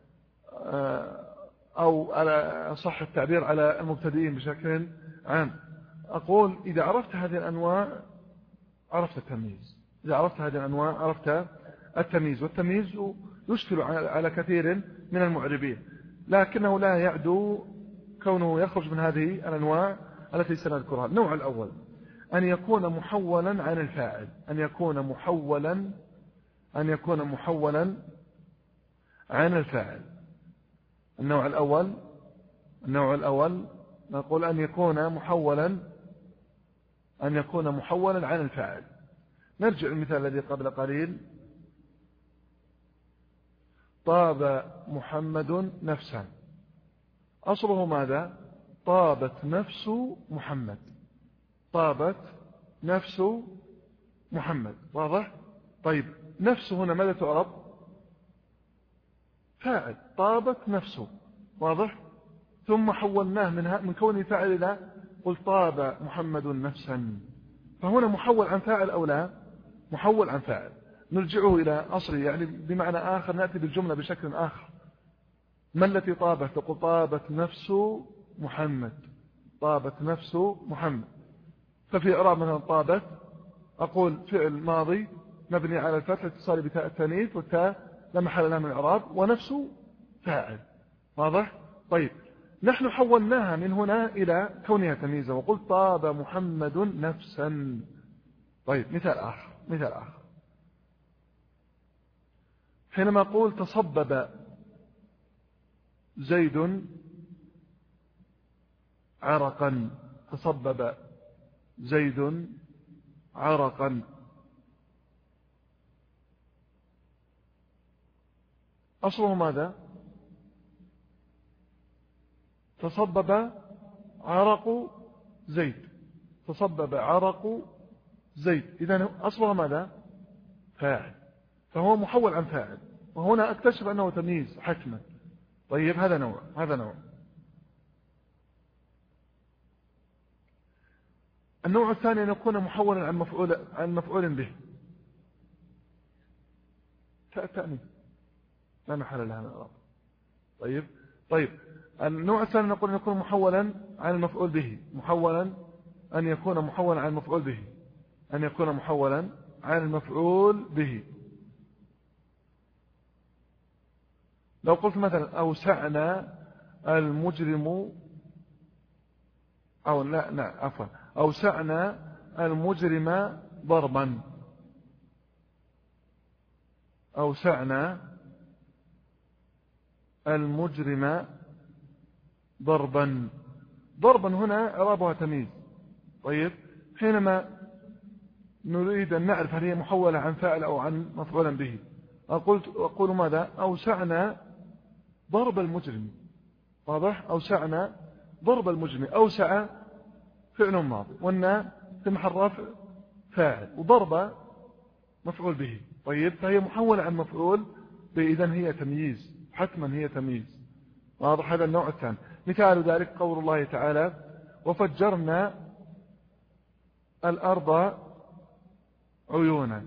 أو على صح التعبير على المبتدئين بشكل عام. أقول إذا عرفت هذه الأنواع عرفت التمييز، إذا عرفت هذه الأنواع عرفت التمييز. والتمييز يشكل على كثير من المعربين، لكنه لا يعدو كونه يخرج من هذه الأنواع التي سنذكرها. النوع الأول أن يكون محولا عن الفاعل، أن يكون محولا أن يكون محولا عن الفاعل. النوع الأول النوع الأول نقول أن يكون محولا أن يكون محولا عن الفاعل. نرجع المثال الذي قبل قليل: طاب محمد نفسا، أصله ماذا؟ طابت نفس محمد، طابت نفس محمد، واضح؟ طيب، نفس هنا ماذا تعرف؟ فاعل، طابت نفسه، واضح؟ ثم حولناه من, من كونه فاعل إلى قل طاب محمد نفسا، فهنا محول عن فاعل أو لا؟ محول عن فاعل. نرجعه إلى أصله، يعني بمعنى آخر، نأتي بالجملة بشكل آخر. ما التي طابت؟ تقول طابت نفس محمد، طابت نفس محمد. ففي إعراب مثلا طابت أقول فعل ماضي مبني على الفتح الاتصالي بتاء التانيث، والتاء لا محل لها من الإعراب، ونفسه فاعل، واضح؟ طيب، نحن حولناها من هنا إلى كونها تمييزا وقلت طاب محمد نفسا. طيب، مثال آخر مثال آخر حينما أقول تصبب زيد عرقا، تصبب زيد عرقا، أصله ماذا؟ تصبب عرق زيد، تصبب عرق زيد، إذن أصله ماذا؟ فاعل، فهو محول عن فاعل، وهنا أكتشف أنه تمييز حتما. طيب، هذا نوع هذا نوع النوع الثاني أن يكون محولا عن مفعول عن مفعول به، تأني لا محل لها من الأرض. طيب طيب النوع الثاني نقول أن يكون محولا عن المفعول به، محولا أن يكون محولا عن المفعول به، أن يكون محولا عن المفعول به. لو قلت مثلا أوسعنا المجرم، أو لا لا عفوا أوسعنا المجرم ضربا، أوسعنا المجرم ضربا، ضربا هنا إعرابها تمييز، طيب حينما نريد أن نعرف هل هي محولة عن فاعل أو عن مفعولا به، أقول, أقول ماذا؟ أوسعنا ضرب المجرم. واضح؟ أوسعنا ضرب المجرم. أوسع فعل ماضي، والنا في محل رفع فاعل، وضرب مفعول به. طيب فهي محولة عن مفعول به، إذن هي تمييز، حتما هي تمييز. واضح؟ هذا النوع الثاني. مثال ذلك قول الله تعالى وفجرنا الأرض عيونا.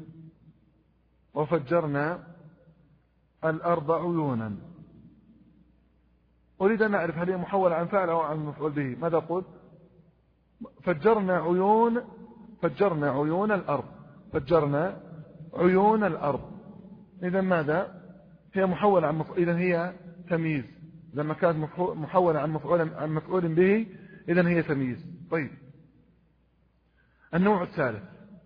وفجرنا الأرض عيونا. أريد أن نعرف هل هي محولة عن فاعل أو عن مفعول به. ماذا أقول؟ فجرنا عيون فجرنا عيون الأرض. فجرنا عيون الأرض. إذن ماذا؟ هي محولة عن مفعول، إذن هي تمييز. لما كانت محولة عن مفعول عن مفعول به إذن هي تمييز. طيب النوع الثالث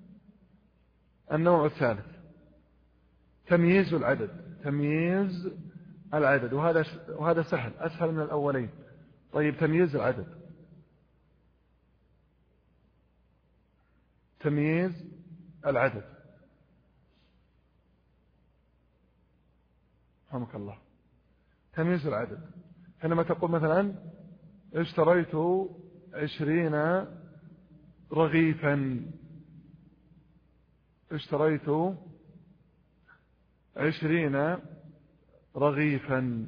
النوع الثالث تمييز العدد. تمييز العدد، وهذا وهذا سهل، أسهل من الأولين. طيب تمييز العدد. تمييز العدد رحمك الله. تمييز العدد حينما تقول مثلا اشتريت عشرين رغيفا. اشتريت عشرين رغيفا.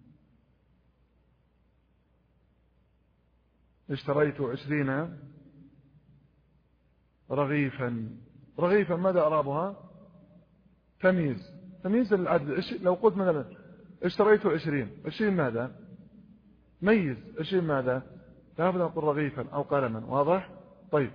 اشتريت عشرين رغيفا. رغيفا ماذا أعرابها؟ تمييز. تمييز العدد. لو قلت مثلا اشتريت عشرين، عشرين ماذا؟ ميز. عشرين ماذا؟ لابد أن أقول رغيفا أو قلما. واضح؟ طيب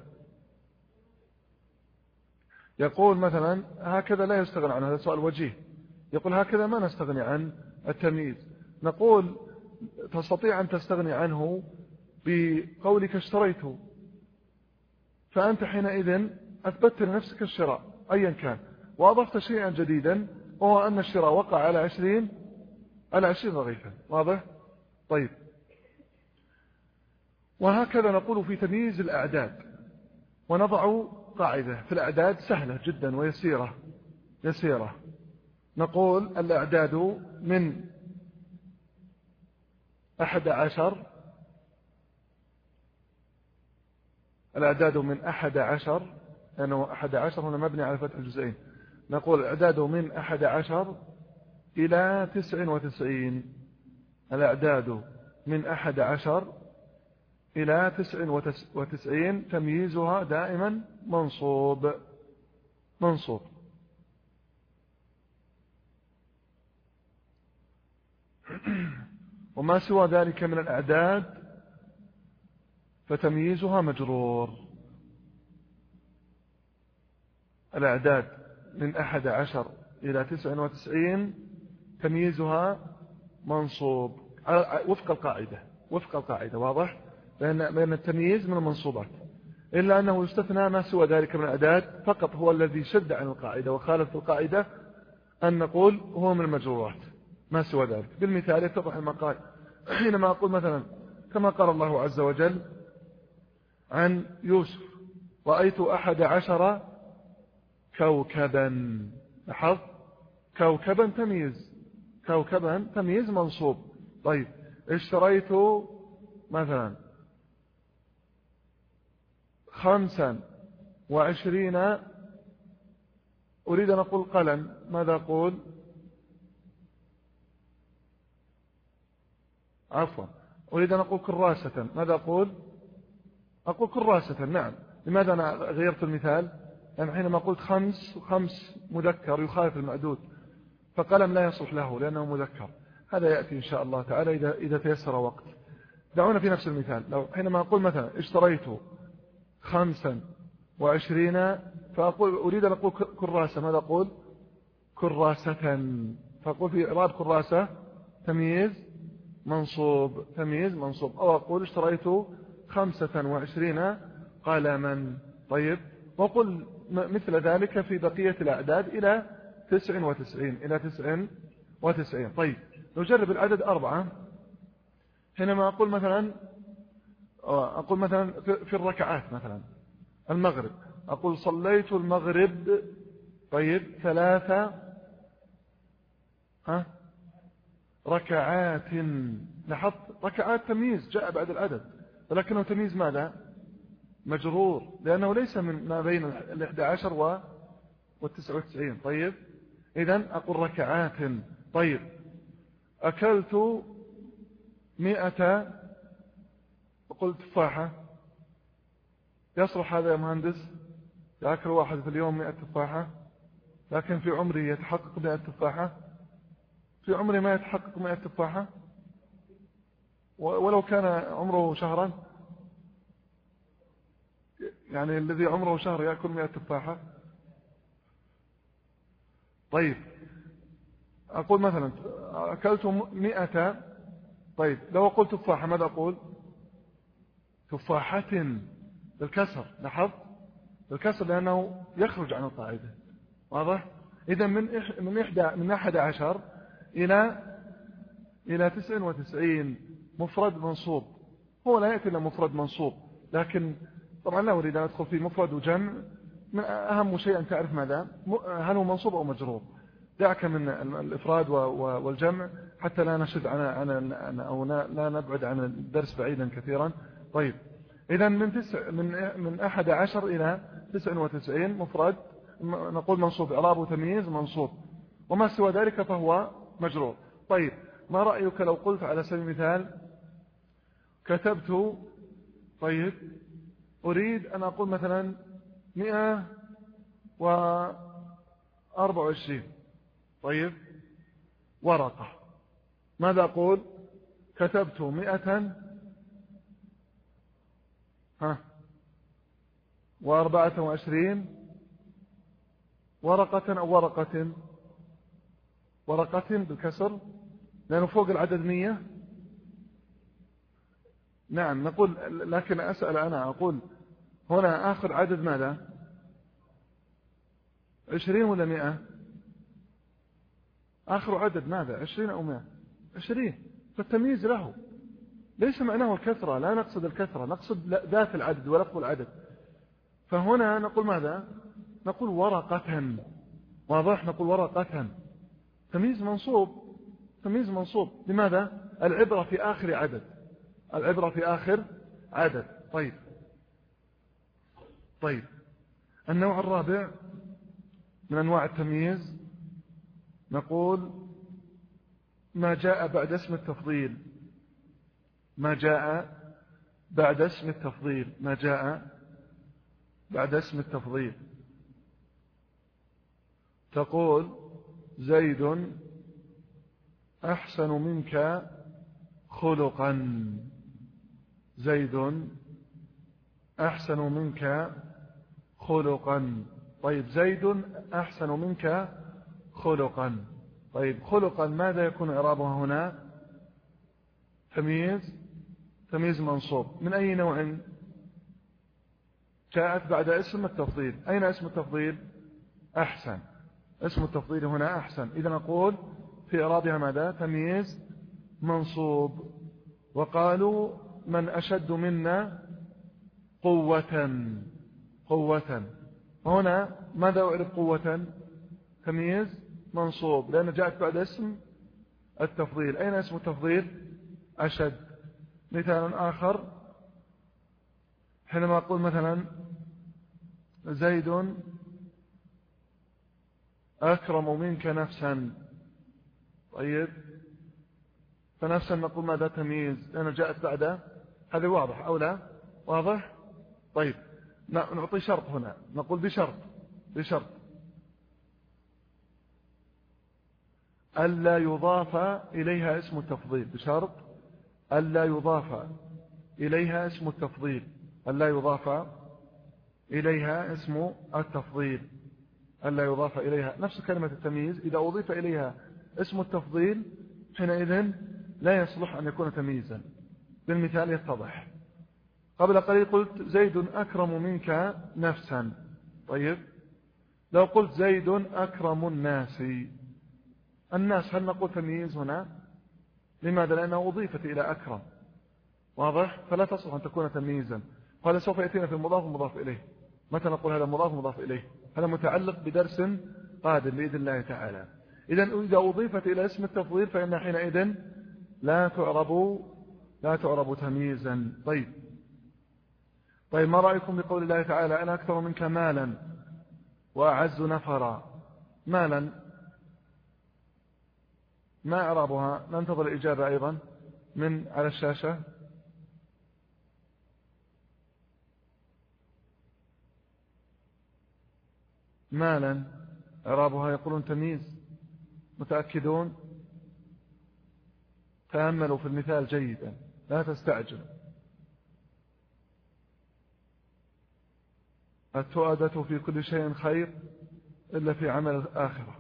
يقول مثلا هكذا لا يستغنى عنه. هذا سؤال وجيه. يقول هكذا ما نستغني عن التمييز. نقول تستطيع أن تستغني عنه بقولك اشتريته، فأنت حينئذ أثبتت لنفسك الشراء أيا كان، وأضفت شيئا جديدا وهو أن الشراء وقع على عشرين على عشرين رغيفا. واضح؟ طيب وهكذا نقول في تمييز الأعداد، ونضع قاعدة في الأعداد سهلة جدا ويسيرة يسيرة. نقول الأعداد من أحد عشر الأعداد من أحد عشر لأنه أحد عشر هنا مبني على فتح الجزئين. نقول الأعداد من أحد عشر إلى تسع وتسعين. الأعداد من أحد عشر إلى تسع وتسعين تمييزها دائما منصوب منصوب. وما سوى ذلك من الأعداد فتمييزها مجرور. الأعداد من أحد عشر إلى تسع وتسعين تمييزها منصوب وفق القاعدة وفق القاعدة. واضح؟ لأن التمييز من المنصوبات، إلا أنه يستثنى ما سوى ذلك من الأعداد فقط، هو الذي شد عن القاعدة وخالف القاعدة، أن نقول هو من المجرورات ما سوى ذلك. بالمثال يتضح المقال حينما أقول مثلا كما قال الله عز وجل عن يوسف رأيت أحد عشر كوكبا. لاحظ كوكبا تمييز كوكبا تمييز منصوب. طيب اشتريت مثلا خمسا وعشرين، أريد أن أقول قلم، ماذا أقول؟ عفوا أريد أن أقول كراسة، ماذا أقول؟ أقول كراسة. نعم. لماذا أنا غيرت المثال؟ لأن يعني حينما قلت خمس خمس مذكر يخالف المعدود، فقلم لا يصلح له لأنه مذكر. هذا يأتي إن شاء الله تعالى إذا, إذا تيسر وقت. دعونا في نفس المثال. لو حينما أقول مثلا اشتريت خمسا وعشرين، فأقول أريد أن أقول كراسة، ماذا أقول؟ كراسة. فأقول في إعراب كراسة تمييز منصوب تمييز منصوب. أو أقول اشتريت خمسة وعشرين قلما. طيب وقل مثل ذلك في بقية الأعداد إلى تسع وتسعين إلى تسع وتسعين. طيب نجرب العدد أربعة. حينما أقول مثلا أقول مثلا في الركعات مثلا المغرب، أقول صليت المغرب طيب ثلاثة ها ركعات. لاحظت ركعات تمييز جاء بعد العدد، ولكنه تمييز ماذا؟ مجرور، لأنه ليس من ما بين الإحدى عشر والتسعة والتسعين. طيب إذن أقول ركعات. طيب أكلت مئة، أقول تفاحة، يصلح هذا يا مهندس؟ يأكل واحد في اليوم مئة تفاحة، لكن في عمري يتحقق مئة تفاحة؟ في عمري ما يتحقق مئة تفاحة ولو كان عمره شهرا، يعني الذي عمره شهر يأكل مئة تفاحة. طيب أقول مثلا أكلت مئة، طيب لو قلت تفاحة ماذا أقول؟ تفاحة بالكسر، لاحظ بالكسر لأنه يخرج عن القاعدة، واضح؟ إذا من من إحدى من أحد عشر إلى إلى تسع وتسعين مفرد منصوب، هو لا يأتي إلا مفرد منصوب، لكن طبعا لا أريد أن أدخل في مفرد وجمع، من أهم شيء أن تعرف ماذا هل هو منصوب أو مجرور. دعك من الإفراد والجمع حتى لا نشد عن عن أو لا نبعد عن الدرس بعيدا كثيرا. طيب إذا من تسع من من أحد عشر إلى تسع وتسعين مفرد نقول منصوب، إعرابه تمييز منصوب، وما سوى ذلك فهو مجرور. طيب ما رأيك لو قلت على سبيل المثال كتبت، طيب أريد أن أقول مثلا مئة وأربعة وعشرين، طيب ورقة، ماذا أقول؟ كتبت مئة ها وأربعة وعشرين ورقة أو ورقة؟ ورقة بالكسر لأنه فوق العدد مية. نعم نقول، لكن أسأل أنا أقول هنا آخر عدد ماذا؟ عشرين ولا مئة؟ آخر عدد ماذا؟ عشرين أو مئة؟ عشرين، فالتمييز له ليس معناه الكثرة، لا نقصد الكثرة، نقصد ذات العدد ولفظ العدد. فهنا نقول ماذا؟ نقول ورقة، واضح؟ نقول ورقة تمييز منصوب، تمييز منصوب. لماذا؟ العبرة في آخر عدد، العبرة في آخر عدد. طيب طيب النوع الرابع من أنواع التمييز نقول ما جاء بعد اسم التفضيل، ما جاء بعد اسم التفضيل، ما جاء بعد اسم التفضيل. تقول زيد أحسن منك خلقا، زيد أحسن منك خلقا. طيب زيد أحسن منك خلقا، طيب خلقا ماذا يكون إعرابها هنا؟ تمييز، تمييز منصوب. من أي نوع؟ جاءت بعد اسم التفضيل. أين اسم التفضيل؟ أحسن، اسم التفضيل هنا أحسن. إذا نقول في إعرابها ماذا؟ تمييز منصوب. وقالوا من أشد منا قوة، قوة، هنا ماذا أعرف قوة؟ تمييز منصوب لأن جاءت بعد اسم التفضيل. أين اسم التفضيل؟ أشد. مثال آخر حينما أقول مثلا زيد أكرم منك نفسا، طيب فنفسا نقول ماذا؟ تمييز لأن جاءت بعد، هذا واضح أو لا؟ واضح؟ طيب نعطي شرط هنا، نقول بشرط، بشرط ألا يضاف إليها اسم التفضيل، بشرط ألا يضاف إليها اسم التفضيل، ألا يضاف إليها اسم التفضيل، ألا يضاف إليها نفس كلمة التمييز. إذا أضيف إليها اسم التفضيل حينئذ لا يصلح أن يكون تمييزا. بالمثال يتضح. قبل قليل قلت زيد أكرم منك نفسا، طيب لو قلت زيد أكرم الناس، الناس هل نقول تمييز هنا؟ لماذا؟ لأنه أضيفت إلى أكرم، واضح؟ فلا تصلح أن تكون تمييزا. وهذا سوف يأتينا في المضاف ومضاف إليه. متى نقول هذا مضاف ومضاف إليه؟ هذا متعلق بدرس قادم بإذن الله تعالى. إذن إذا أضيفت إلى اسم التفضيل فإن حينئذ لا تعرب لا تعرب تمييزا. طيب طيب ما رأيكم بقول الله تعالى أنا أكثر منك مالا وأعز نفرا؟ مالا ما إعرابها؟ ننتظر الإجابة أيضا من على الشاشة. مالا إعرابها يقولون تمييز. متأكدون؟ تأملوا في المثال جيدا لا تستعجلوا. التؤدة في كل شيء خير إلا في عمل الآخرة.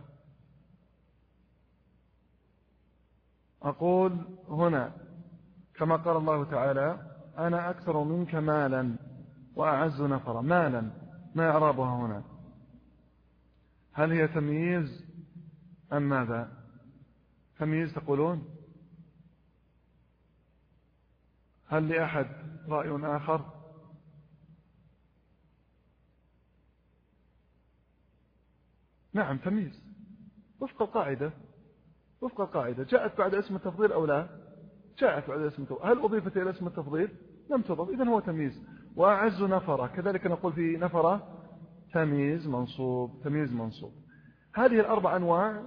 أقول هنا كما قال الله تعالى أنا أكثر منك مالا وأعز نفرا. مالا ما إعرابها هنا؟ هل هي تمييز أم ماذا؟ تمييز تقولون؟ هل لأحد رأي آخر؟ نعم تمييز وفق القاعدة. وفق القاعدة جاءت بعد اسم التفضيل أو لا؟ جاءت بعد اسم التفضيل. هل أضيفت إلى اسم التفضيل؟ لم تضف. إذن هو تمييز. وأعز نفرة كذلك نقول في نفرة تمييز منصوب. تمييز منصوب. هذه الأربع أنواع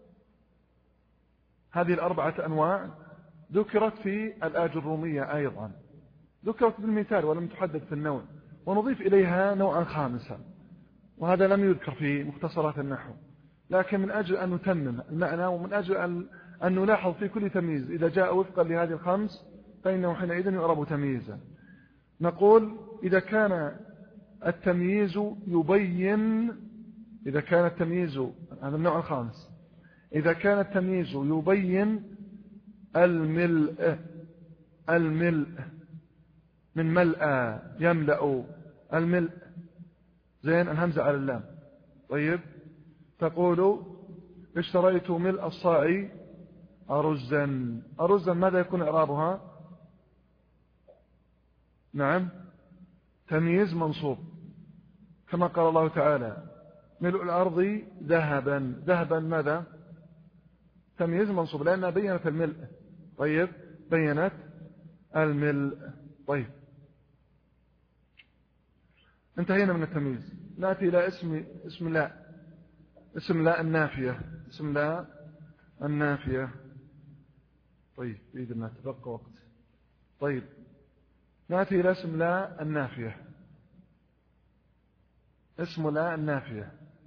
هذه الأربعة أنواع ذكرت في الآجرومية أيضا. ذكرت بالمثال ولم تحدد في النوع. ونضيف إليها نوعا خامسا وهذا لم يذكر في مختصرات النحو، لكن من أجل أن نتمم المعنى ومن أجل أن نلاحظ في كل تمييز إذا جاء وفقا لهذه الخمس فإنه حينئذ يعرب تمييزا. نقول إذا كان التمييز يبين إذا كان التمييز هذا النوع الخامس إذا كان التمييز يبين الملء الملء من ملأ يملأ الملء زين الهمزة على اللام. طيب تقول اشتريت ملء الصاع أرزا. أرزا ماذا يكون إعرابها؟ نعم تمييز منصوب كما قال الله تعالى ملء الأرض ذهبا. ذهبا ماذا؟ تمييز منصوب لأنها بينت الملء. طيب بينت الملء. طيب انتهينا من التمييز. نأتي إلى اسم اسم لا اسم لا النافية. اسم لا النافية. طيب بإذن الله تبقى وقت. طيب نأتي إلى اسم لا النافية. اسم لا النافية.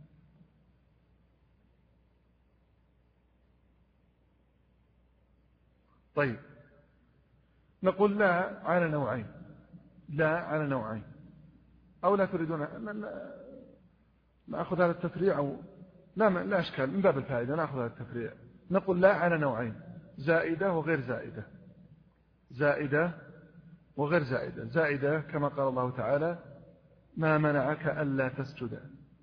طيب نقول لا على نوعين. لا على نوعين أو لا تريدون نأخذ هذا التفريع أو لا لا أشكال من باب الفائدة نأخذ هذا التفريع. نقول لا على نوعين زائدة وغير زائدة. زائدة وغير زائدة. زائدة كما قال الله تعالى ما منعك ألا تسجد.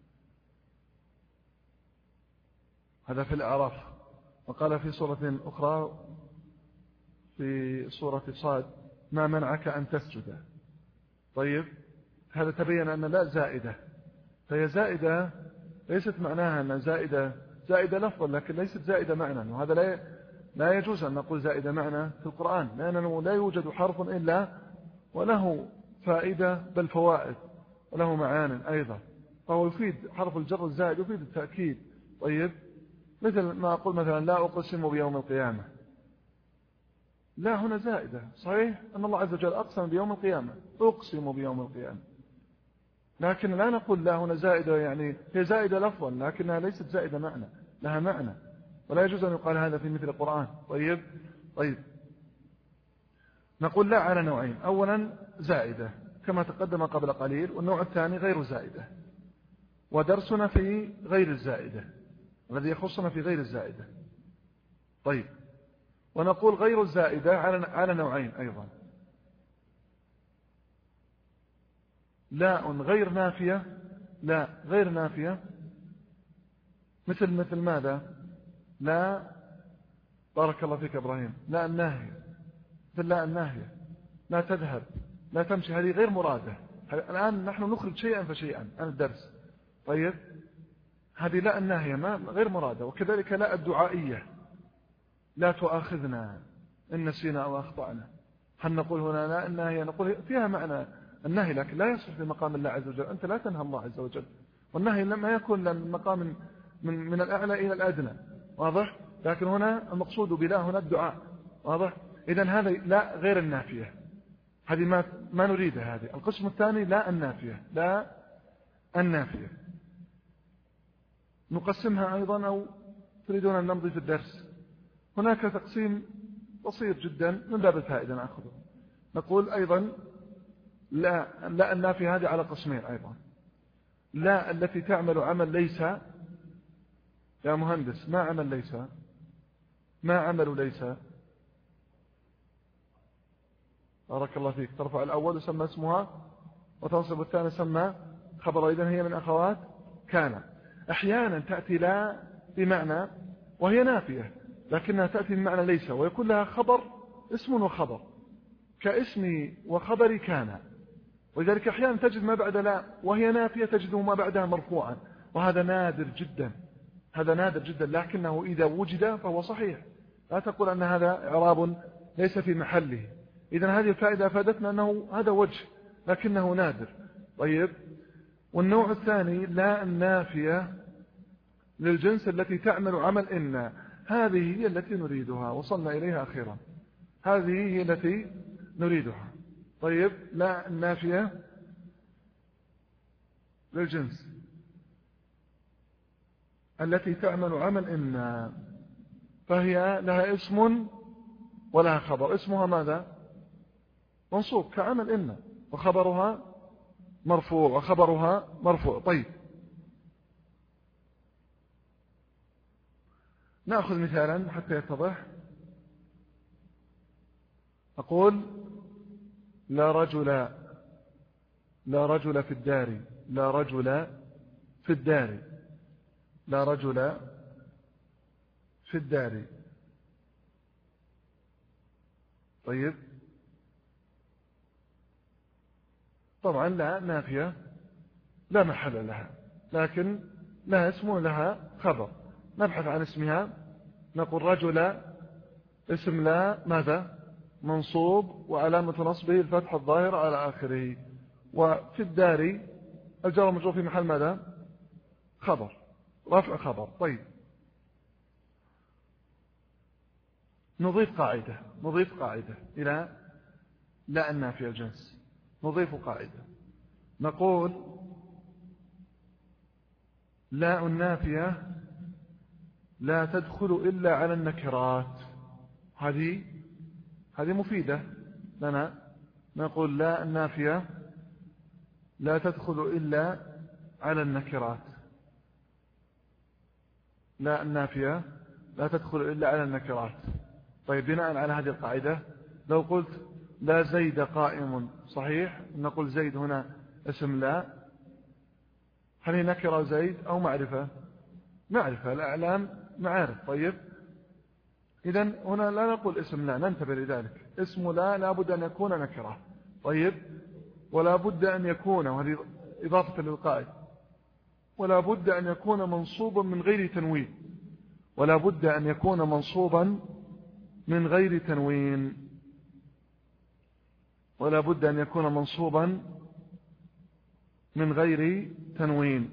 هذا في الأعراف. وقال في سورة أخرى في سورة صاد ما منعك أن تسجد. طيب هذا تبين أن لا زائدة. فهي زائدة ليست معناها أن زائدة زائدة لفظا لكن ليست زائدة معنى. وهذا لا لا يجوز أن نقول زائدة معنى في القرآن لأنه لا يوجد حرف إلا وله فائدة بل فوائد وله معان أيضا. فهو يفيد حرف الجر الزائد يفيد التأكيد. طيب مثل ما أقول مثلا لا أقسم بيوم القيامة. لا هنا زائدة. صحيح أن الله عز وجل أقسم بيوم القيامة أقسم بيوم القيامة لكن لا نقول لا هنا زائدة يعني هي زائدة لفظا لكنها ليست زائدة معنى لها معنى ولا يجوز أن يقال هذا في مثل القرآن. طيب طيب نقول لا على نوعين. أولا زائدة كما تقدم قبل قليل والنوع الثاني غير زائدة. ودرسنا في غير الزائدة الذي يخصنا في غير الزائدة. طيب ونقول غير الزائدة على نوعين أيضا. لا غير نافية. لا غير نافية مثل مثل ماذا؟ لا بارك الله فيك إبراهيم لا الناهية. مثل لا الناهية لا تذهب، لا تمشي، هذه غير مرادة. الآن نحن نخرج شيئا فشيئا عن الدرس. طيب هذه لا الناهية ما غير مرادة. وكذلك لا الدعائية، لا تؤاخذنا إن نسينا أو أخطأنا. هل نقول هنا لا الناهية؟ نقول فيها معنى النهي، لكن لا يصح في مقام الله عز وجل. أنت لا تنهى الله عز وجل، والنهي لما يكون من مقام من, من الأعلى إلى الأدنى، واضح؟ لكن هنا المقصود بلا هنا الدعاء، واضح؟ إذن هذا لا غير النافية، هذه ما, ما نريدها. هذه القسم الثاني لا النافية، لا النافية. نقسمها أيضا أو تريدون أن نمضي في الدرس؟ هناك تقسيم بسيط جدا من باب الفائدة نأخذه. نقول أيضا لا, لا النافية هذه على قسمين أيضا. لا التي تعمل عمل ليس. يا مهندس ما عمل ليس؟ ما عمل ليس؟ بارك الله فيك. ترفع الأول يسمى اسمها وتنصب الثاني يسمى خبر. إذن هي من أخوات كان. أحيانا تأتي لا بمعنى وهي نافية، لكنها تأتي بمعنى ليس ويكون لها خبر، اسم وخبر، كاسمي وخبري كان. ولذلك أحيانا تجد ما بعد لا وهي نافية تجده ما بعدها مرفوعا، وهذا نادر جدا، هذا نادر جدا، لكنه إذا وجد فهو صحيح. لا تقول أن هذا إعراب ليس في محله. إذن هذه الفائدة أفادتنا أنه هذا وجه لكنه نادر. طيب، والنوع الثاني لا النافية للجنس التي تعمل عمل إن. هذه هي التي نريدها، وصلنا إليها أخيرا. هذه هي التي نريدها. طيب، لا النافية للجنس التي تعمل عمل إن، فهي لها اسم ولها خبر. اسمها ماذا؟ منصوب كعمل إن، وخبرها مرفوع، وخبرها مرفوع. طيب، نأخذ مثالا حتى يتضح. أقول لا رجل، لا رجل في الدار، لا رجل في الدار، لا رجل في الدار. طيب، طبعا لا نافية لا محل لها، لكن لها اسم ولها خبر. نبحث عن اسمها. نقول رجل اسم لا ماذا؟ منصوب، وعلامة نصبه الفتح الظاهر على آخره. وفي الدار الجار والمجرور في محل ماذا؟ خبر، رفع خبر. طيب، نضيف قاعدة، نضيف قاعدة إلى لا النافية الجنس. نضيف قاعدة نقول لا النافية لا تدخل إلا على النكرات. هذه هذه مفيدة لنا. نقول لا النافية لا تدخل إلا على النكرات. لا النافية لا تدخل إلا على النكرات. طيب، بناء على هذه القاعدة لو قلت لا زيد قائم، صحيح نقول زيد هنا اسم لا، هل هي نكرة زيد أو معرفة؟ معرفة، الأعلام معارف. طيب، إذن هنا لا نقول اسم لا، ننتبه لذلك. اسم لا لا بد أن يكون نكرة. طيب، ولا بد أن يكون، وهذه إضافة للقائد، ولا بد أن يكون منصوبا من غير تنوين، ولا بد أن يكون منصوبا من غير تنوين، ولا بد أن يكون منصوبا من غير تنوين.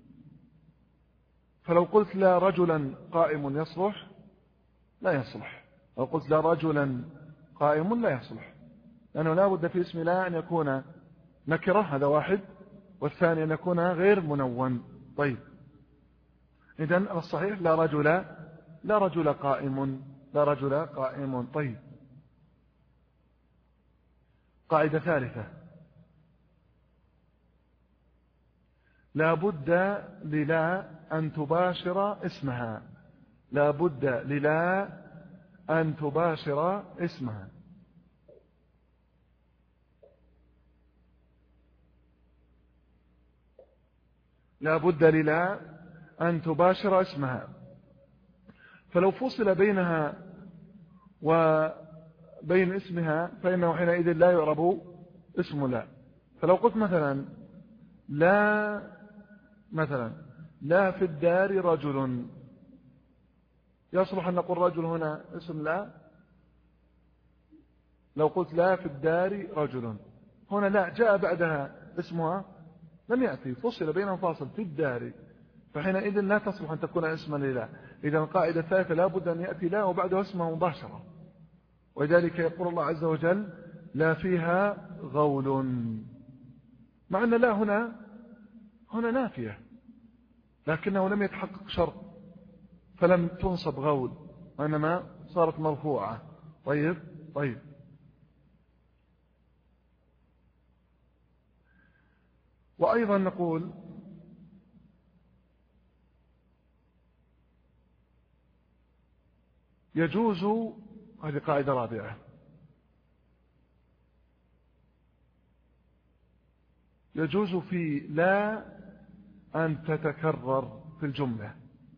فلو قلت لا رجلا قائم يصلح؟ لا يصلح. لو قلت لا رجلا قائم لا يصلح، لأنه لا بد في اسم لا أن يكون نكرة، هذا واحد، والثاني أن يكون غير منون. طيب، إذن الصحيح لا رجل، لا رجل قائم، لا رجل قائم. طيب، قاعدة ثالثة، لا بد للا أن تباشر اسمها. لا بد للا أن تباشر اسمها. لا بد للا أن تباشر اسمها. فلو فصل بينها بين اسمها فإنه حينئذ لا يعرب اسم لا. فلو قلت مثلا لا مثلا لا في الدار رجل، يصلح أن نقول رجل هنا اسم لا؟ لو قلت لا في الدار رجل، هنا لا جاء بعدها اسمها لم يأتي، فصل بينهم فاصل في الدار، فحينئذ لا تصلح أن تكون اسما لله. إذا القاعدة الثالثة لا بد أن يأتي لا وبعدها اسمه مباشرة، ولذلك يقول الله عز وجل لا فيها غول، مع أن لا هنا هنا نافية لكنه لم يتحقق شرط فلم تنصب غول وإنما صارت مرفوعة. طيب طيب وأيضا نقول يجوز، هذه قاعدة رابعة، يجوز في لا أن تتكرر في الجملة،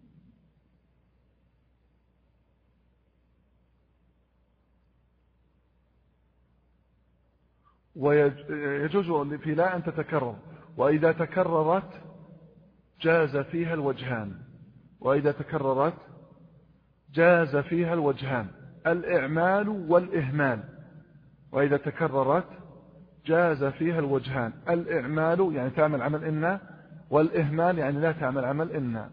ويجوز في لا أن تتكرر، وإذا تكررت جاز فيها الوجهان، وإذا تكررت جاز فيها الوجهان الإعمال والإهمال، وإذا تكررت جاز فيها الوجهان الإعمال يعني تعمل عمل إن، والإهمال يعني لا تعمل عمل إن.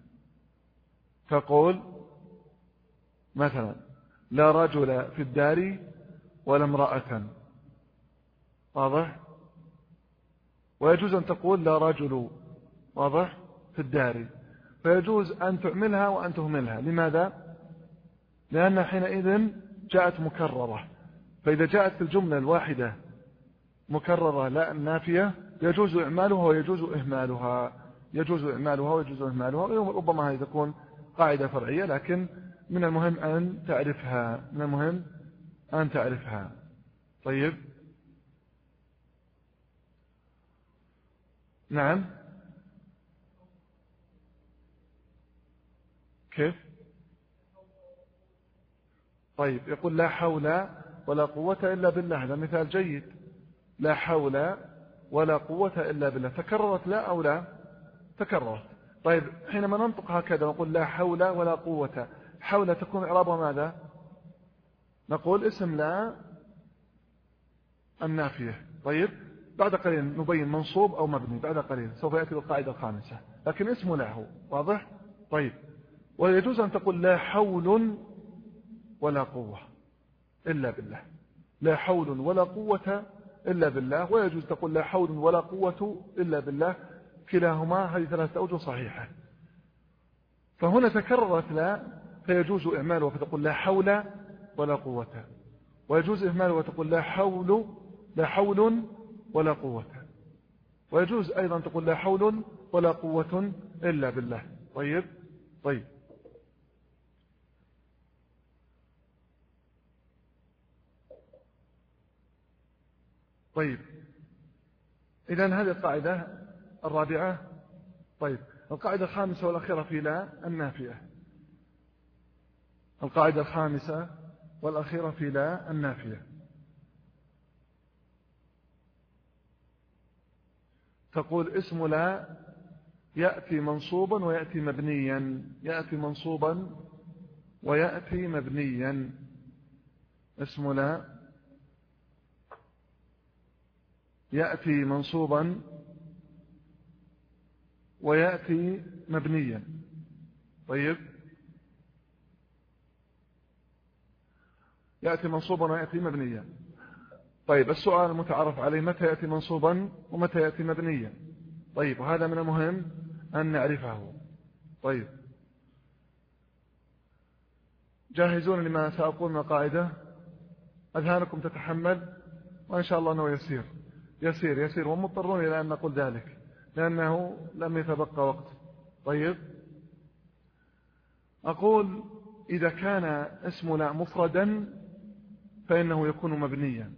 تقول مثلا لا رجل في الدار ولا امرأة، واضح؟ ويجوز أن تقول لا رجل، واضح، في الدار، فيجوز أن تعملها وأن تهملها. لماذا؟ لأنها حينئذ جاءت مكررة، فإذا جاءت في الجملة الواحدة مكررة لا النافية يجوز إعمالها ويجوز إهمالها، يجوز إعمالها ويجوز إهمالها. ربما هذه تكون قاعدة فرعية، لكن من المهم أن تعرفها، من المهم أن تعرفها. طيب نعم، كيف؟ طيب يقول لا حول ولا قوة إلا بالله، هذا مثال جيد، لا حول ولا قوة إلا بالله، تكررت لا أو لا؟ تكررت. طيب حينما ننطق هكذا نقول لا حول ولا قوة، حول تكون إعرابها ماذا؟ نقول اسم لا النافية. طيب بعد قليل نبين منصوب أو مبني، بعد قليل سوف يأتي القاعدة الخامسة، لكن اسم لا هو واضح. طيب ويجوز أن تقول لا حول ولا قوة إلا بالله، لا حول ولا قوة إلا بالله، ويجوز تقول لا حول ولا قوة إلا بالله، كلاهما هذه ثلاثة أوجه صحيحة. فهنا تكررت لا فيجوز إعماله فتقول لا حول ولا قوة، ويجوز إهماله وتقول لا حول لا حول ولا قوة، ويجوز أيضا تقول لا حول ولا قوة إلا بالله. طيب طيب طيب إذن هذه القاعدة الرابعة. طيب القاعدة الخامسة والأخيرة في لا النافية، القاعدة الخامسة والأخيرة في لا النافية، تقول اسم لا يأتي منصوبا ويأتي مبنيا، يأتي منصوبا ويأتي مبنيا، اسم لا يأتي منصوبا ويأتي مبنيا. طيب يأتي منصوبا ويأتي مبنيا. طيب السؤال المتعارف عليه متى يأتي منصوبا ومتى يأتي مبنيا؟ طيب وهذا من المهم أن نعرفه. طيب جاهزون لما سأقول من القاعدة؟ أذهانكم تتحمل، وإن شاء الله أنه يسير يسير يسير ومضطرون إلى أن نقول ذلك لأنه لم يتبقى وقت. طيب أقول إذا كان اسم لا مفردا فإنه يكون مبنيا،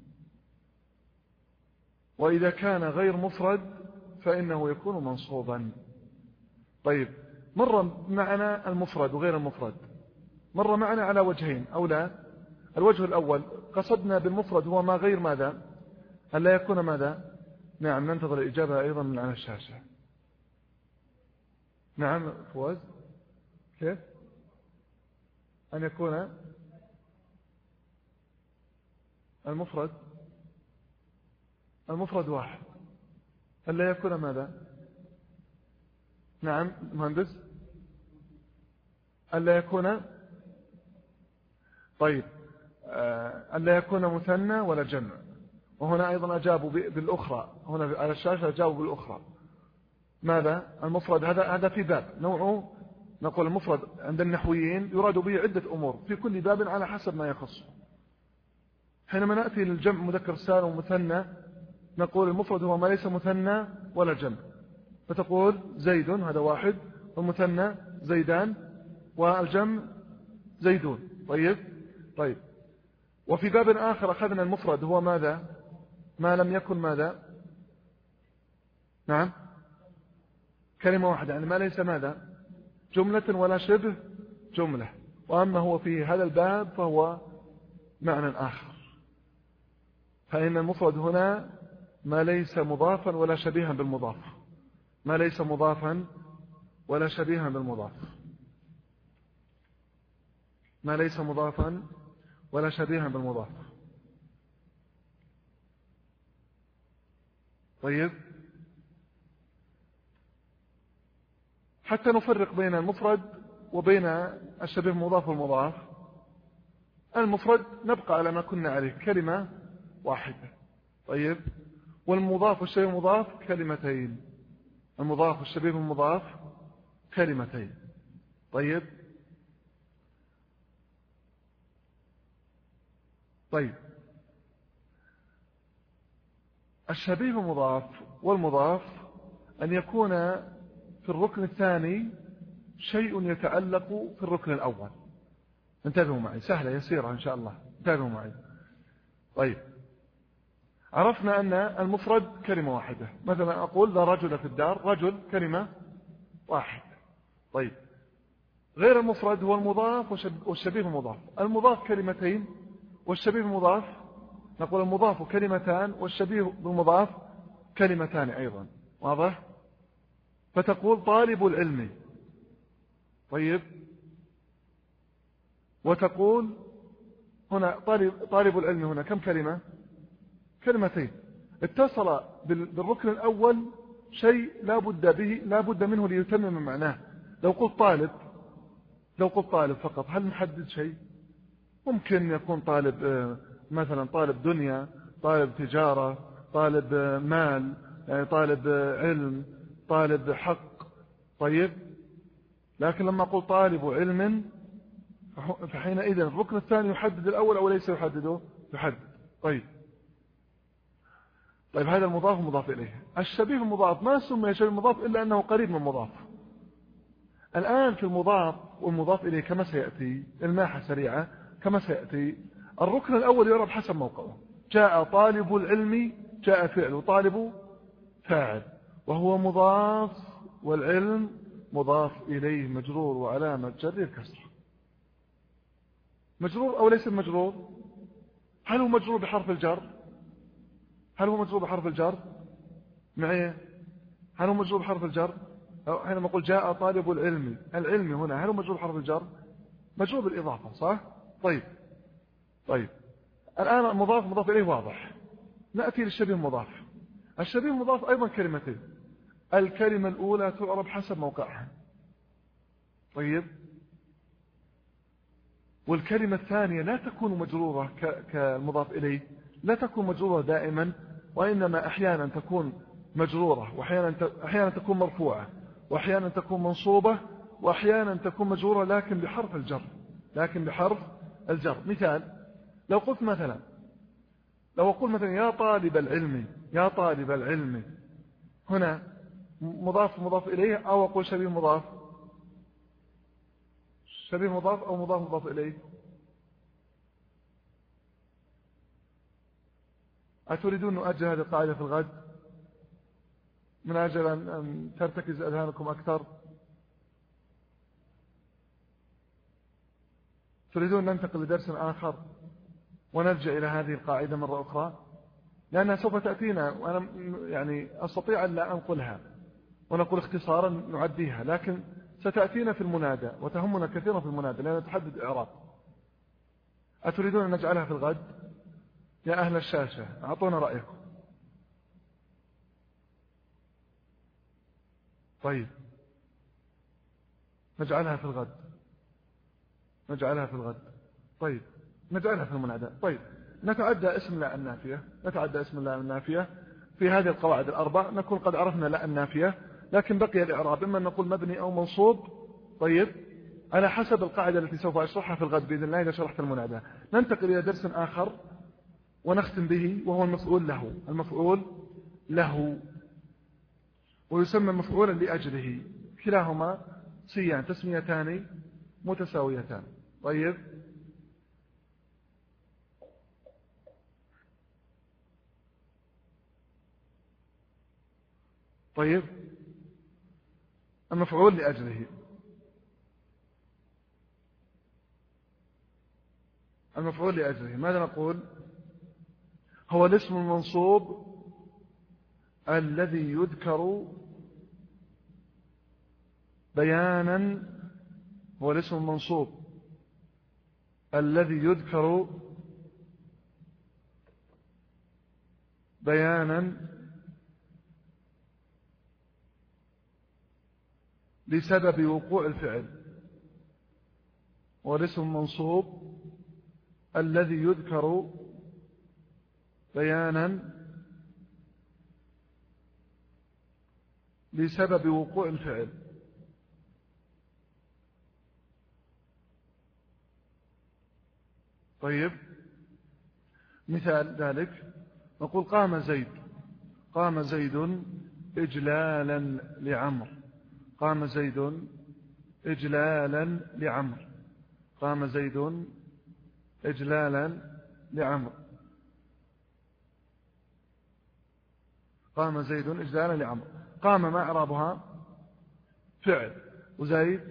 وإذا كان غير مفرد فإنه يكون منصوبا. طيب مر معنا المفرد وغير المفرد، مر معنا على وجهين أو لا؟ الوجه الأول قصدنا بالمفرد هو ما غير ماذا؟ هل لا يكون ماذا؟ نعم، ننتظر الإجابة أيضا من على الشاشة. نعم فواز، كيف؟ أن يكون المفرد المفرد واحد، هل لا يكون ماذا؟ نعم مهندس، هل لا يكون طيب آه، ألا يكون مثنى ولا جمع. وهنا أيضا أجابوا بالأخرى، هنا على الشاشة أجابوا بالأخرى. ماذا؟ المفرد هذا هذا في باب نوعه، نقول المفرد عند النحويين يراد به عدة أمور في كل باب على حسب ما يخصه. حينما نأتي للجمع مذكر سالم ومثنى نقول المفرد هو ما ليس مثنى ولا جمع، فتقول زيد هذا واحد، والمثنى زيدان، والجمع زيدون. طيب طيب وفي باب آخر أخذنا المفرد هو ماذا؟ ما لم يكن ماذا؟ نعم كلمة واحدة، يعني ما ليس ماذا؟ جملة ولا شبه جملة. وأما هو في هذا الباب فهو معنى آخر، فإن المفرد هنا ما ليس مضافا ولا شبيها بالمضاف، ما ليس مضافا ولا شبيها بالمضاف، ما ليس مضافا ولا شبيها بالمضاف. طيب حتى نفرق بين المفرد وبين الشبيه المضاف والمضاف، المفرد نبقى على ما كنا عليه كلمة واحدة. طيب والمضاف والشبيه المضاف كلمتين، المضاف والشبيه المضاف كلمتين. طيب طيب الشبيه المضاف والمضاف أن يكون في الركن الثاني شيء يتعلق في الركن الأول. انتبهوا معي، سهلة يسيرة إن شاء الله، انتبهوا معي. طيب عرفنا أن المفرد كلمة واحدة، مثلا أقول لا رجل في الدار، رجل كلمة واحدة. طيب غير المفرد هو المضاف والشبيه المضاف، المضاف كلمتين والشبيه المضاف نقول المضاف كلمتان والشبيه بالمضاف كلمتان أيضا. واضح؟ فتقول طالب العلم. طيب وتقول هنا طالب, طالب العلم هنا كم كلمة؟ كلمتين. اتصل بالركن الأول شيء لا بد به لا بد منه ليتمم معناه. لو قلت طالب لو قلت طالب فقط هل نحدد شيء؟ ممكن يكون طالب مثلا طالب دنيا، طالب تجارة، طالب مال، طالب علم، طالب حق. طيب لكن لما أقول طالب علم فحينئذ الركن الثاني يحدد الأول أو ليس يحدده؟ يحدد. طيب طيب هذا المضاف مضاف إليه. الشبيه المضاف ما سمي شبيه مضاف إلا أنه قريب من مضاف. الآن في المضاف والمضاف إليه كما سيأتي الماحة سريعة كما سيأتي، الركن الأول يعرف حسب موقعه. جاء طالب العلم، جاء فعل وطالب فاعل وهو مضاف، والعلم مضاف إليه مجرور وعلامة جر الكسر. مجرور أو ليس مجرور؟ هل هو مجرور بحرف الجر؟ هل هو مجرور بحرف الجر؟ معي؟ هل هو مجرور بحرف الجر؟ حينما أقول جاء طالب العلم، العلم هنا هل هو مجرور بحرف الجر؟ مجرور بالإضافة، صح؟ طيب طيب الآن المضاف مضاف إليه واضح. نأتي للشبيه المضاف. الشبيه المضاف أيضا كلمتين، الكلمة الأولى تعرب حسب موقعها. طيب والكلمة الثانية لا تكون مجرورة كالمضاف إليه، لا تكون مجرورة دائما، وإنما أحيانا تكون مجرورة، وأحيانا أحيانا تكون مرفوعة، وأحيانا تكون منصوبة، وأحيانا تكون مجرورة لكن بحرف الجر، لكن بحرف الجر. مثال لو قلت مثلا لو أقول مثلا يا طالب العلم، يا طالب العلم، هنا مضاف مضاف إليه أو أقول شبيه مضاف؟ شبيه مضاف أو مضاف مضاف إليه؟ أتريدون نؤجل هذه القاعدة في الغد من أجل أن ترتكز أذهانكم أكثر؟ تريدون ننتقل لدرس آخر؟ ونرجع إلى هذه القاعدة مرة أخرى، لأنها سوف تأتينا وأنا يعني أستطيع أن لا أنقلها ونقول اختصارا نعديها، لكن ستأتينا في المنادى وتهمنا كثيرا في المنادى لأنها تحدد إعراب. أتريدون أن نجعلها في الغد؟ يا أهل الشاشة أعطونا رأيكم. طيب نجعلها في الغد، نجعلها في الغد. طيب نجعلها في المنادى. طيب نتعدى اسم لا النافية، نتعدى اسم لا النافية في هذه القواعد الأربع، نكون قد عرفنا لا النافية، لكن بقي الإعراب إما أن نقول مبني أو منصوب. طيب على حسب القاعدة التي سوف أشرحها في الغد بإذن الله إذا شرحت المنادى. ننتقل إلى درس آخر ونختم به وهو المفعول له. المفعول له ويسمى مفعولا لأجله، كلاهما سيان تسميتان متساويتان. طيب طيب المفعول لأجله، المفعول لأجله ماذا نقول؟ هو الاسم المنصوب الذي يذكر بيانا، هو الاسم المنصوب الذي يذكر بيانا لسبب وقوع الفعل. هو الاسم المنصوب الذي يذكر بيانا لسبب وقوع الفعل. طيب مثال ذلك نقول قام زيد، قام زيد إجلالا لعمر، قام زيد إجلالا لعمر، قام زيد إجلالا لعمر، قام زيد إجلالا لعمر. قام ما إعرابها؟ فعل، وزيد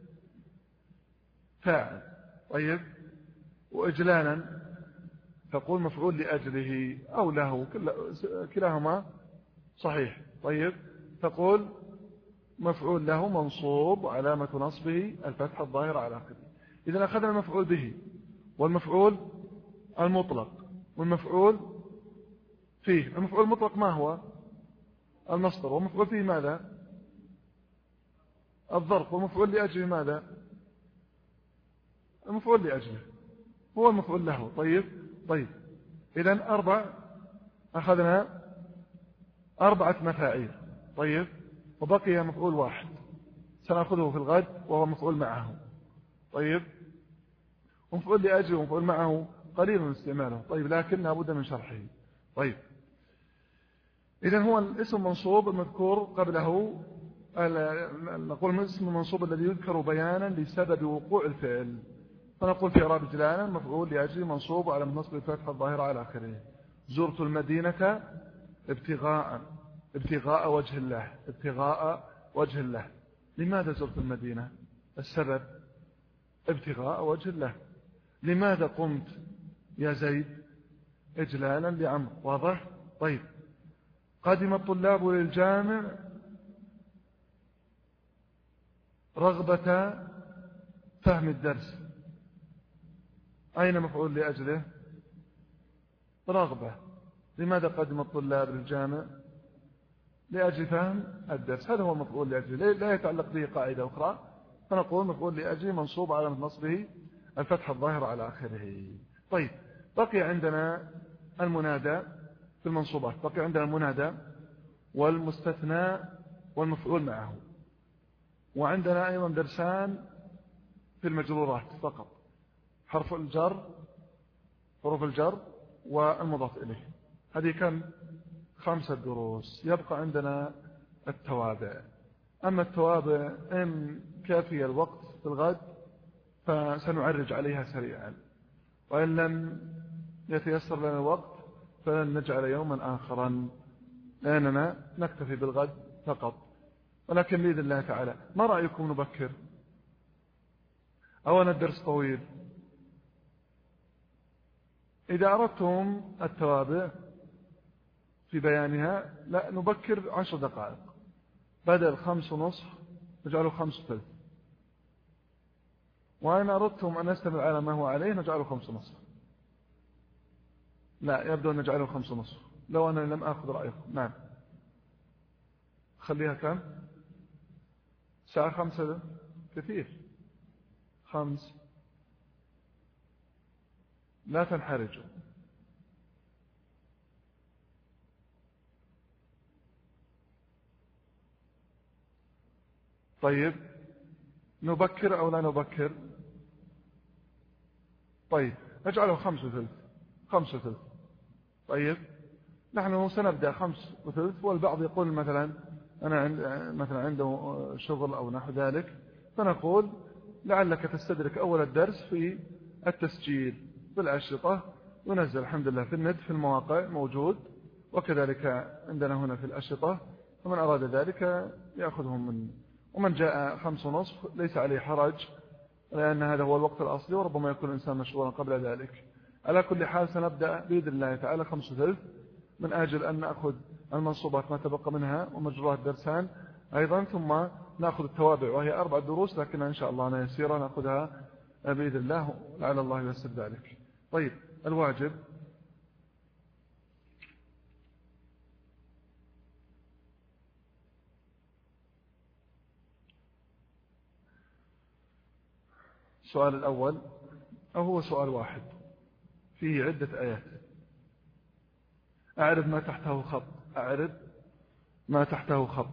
فاعل. طيب وإجلالا تقول مفعول لأجله أو له، كلاهما صحيح. طيب تقول مفعول له منصوب علامة نصبه الفتحة الظاهرة على آخره. إذا أخذنا المفعول به والمفعول المطلق والمفعول فيه. المفعول المطلق ما هو؟ المصدر. والمفعول فيه ماذا؟ الظرف. والمفعول لأجله ماذا؟ المفعول لأجله هو المفعول له. طيب طيب إذن أربع، أخذنا أربعة مفاعيل. طيب وبقي مفعول واحد سنأخذه في الغد وهو مفعول معه. طيب ومفعول لأجله ومفعول معه قليل من استعماله، طيب لكن لابد من شرحه. طيب إذن هو الاسم المنصوب المذكور قبله، نقول الاسم المنصوب الذي يذكر بيانا لسبب وقوع الفعل، فنقول في إعراب جلالا مفعول لأجل منصوب على نصب الفتحة الظاهرة على آخره. زرت المدينة ابتغاء، ابتغاء وجه الله، ابتغاء وجه الله. لماذا زرت المدينة؟ السبب ابتغاء وجه الله. لماذا قمت يا زيد؟ إجلالا لعمر. واضح؟ طيب قدم الطلاب للجامع رغبة فهم الدرس. أين مفعول لأجله؟ رغبة. لماذا قدم الطلاب للجامع؟ لأجل فهم الدرس. هذا هو مفعول لأجله، لا يتعلق به قاعدة أخرى، فنقول مفعول لأجله منصوب على نصبه الفتحة الظاهرة على آخره. طيب بقي عندنا المنادى في المنصوبات، بقي عندنا المنادى والمستثنى والمفعول معه، وعندنا أيضا درسان في المجرورات فقط، حرف الجر، حروف الجر والمضاف إليه. هذه كان خمسة دروس. يبقى عندنا التوابع. أما التوابع إن كافي الوقت في الغد فسنعرج عليها سريعا، وإن لم يتيسر لنا الوقت فلن نجعل يوما آخرا، لأننا نكتفي بالغد فقط. ولكن بإذن الله تعالى ما رأيكم نبكر؟ أولا الدرس طويل، إذا أردتم التوابع في بيانها لا نبكر عشر دقائق، بدل خمس ونصف نجعله خمس وثلث، وإن أردتم أن نستمر على ما هو عليه نجعله خمس ونصف. لا يبدو أن نجعله خمس ونصف لو أنا لم أخذ رأيكم. نعم خليها كم؟ ساعة خمسة كثير. خمس لا تنحرجوا. طيب نبكر أو لا نبكر؟ طيب نجعله خمس وثلث. خمس وثلث. طيب نحن سنبدأ خمس وثلث، والبعض يقول مثلا أنا عند مثلا عنده شغل أو نحو ذلك، فنقول لعلك تستدرك أول الدرس في التسجيل بالأشرطة، ونزل الحمد لله في النت في المواقع موجود، وكذلك عندنا هنا في الأشرطة، فمن أراد ذلك يأخذهم من. ومن جاء خمس ونصف ليس عليه حرج، لأن هذا هو الوقت الأصلي، وربما يكون الإنسان مشغولا قبل ذلك. على كل حال سنبدأ بإذن الله تعالى خمس وثلث، من أجل أن نأخذ المنصوبات ما تبقى منها ومجرات درسان أيضا، ثم نأخذ التوابع وهي أربع دروس، لكن إن شاء الله أنا يسيرا نأخذها بإذن الله، لعل الله ييسر ذلك. طيب الواجب. السؤال الأول، أو هو سؤال واحد فيه عدة آيات. أعرف ما تحته خط. أعرف ما تحته خط.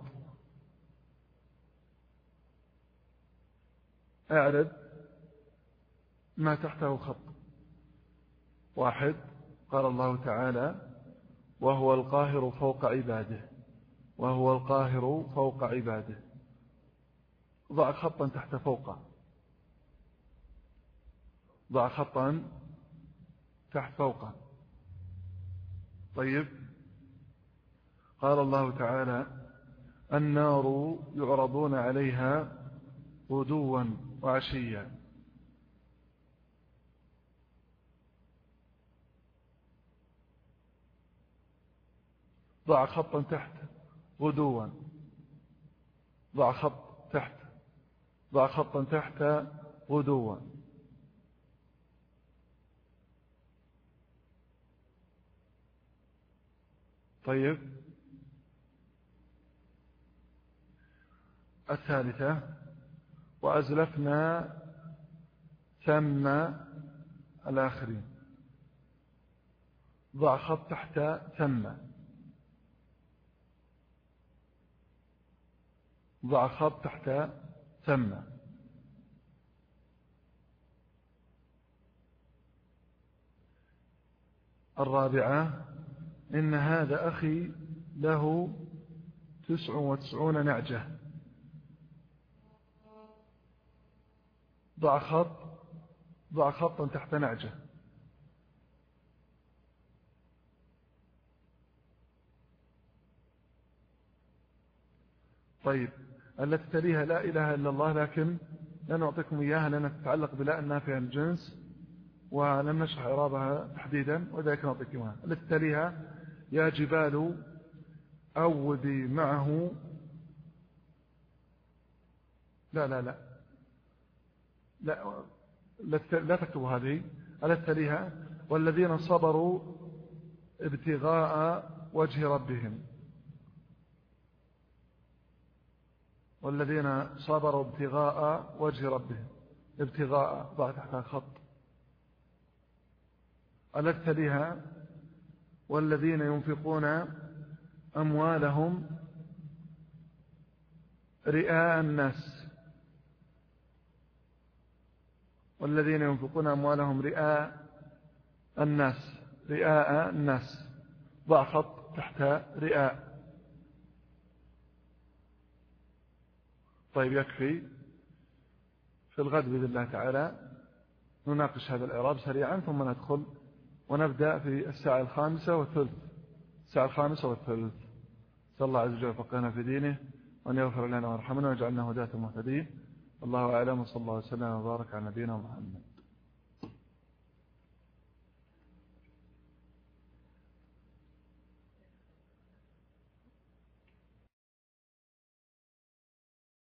أعرف ما تحته خط. واحد، قال الله تعالى وهو القاهر فوق عباده. وهو القاهر فوق عباده. ضع خطا تحت فوق. ضع خطا تحت فوق. طيب قال الله تعالى النار يعرضون عليها غدوا وعشيا. ضع خطا تحت غدوا. ضع خط تحت. ضع خطا تحت غدوا. طيب الثالثة وأزلفنا ثم الآخرين. ضع خط تحت ثم. ضع خط تحت ثم. الرابعة إن هذا أخي له تسع وتسعون نعجة. ضع خط. ضع خطا تحت نعجة. طيب التي تليها لا إله إلا الله، لكن لا نعطيكم إياها لأنها تتعلق بلا النافية الجنس ولم نشرح إعرابها تحديدا، وذلك نعطيك إياها. التي تليها يا جبال أوبي معه. لا لا لا لا, لا تكتبوا هذه. التي تليها والذين صبروا ابتغاء وجه ربهم. والذين صبروا ابتغاء وجه ربهم. ابتغاء ضع تحتها خط. التي تليها والذين ينفقون أموالهم رئاء الناس. والذين ينفقون أموالهم رئاء الناس. رئاء الناس. ضع خط تحت رئاء. طيب يكفي. في الغد بإذن الله تعالى نناقش هذا الإعراب سريعا، ثم ندخل ونبدأ في الساعة الخامسة والثلث. الساعة الخامسة والثلث. صلى الله عز وجل فقهنا في دينه، وأن يغفر لنا ويرحمنا ويجعلنا هداة مهتدين. الله أعلم، وصلى الله وسلم وبارك على نبينا محمد.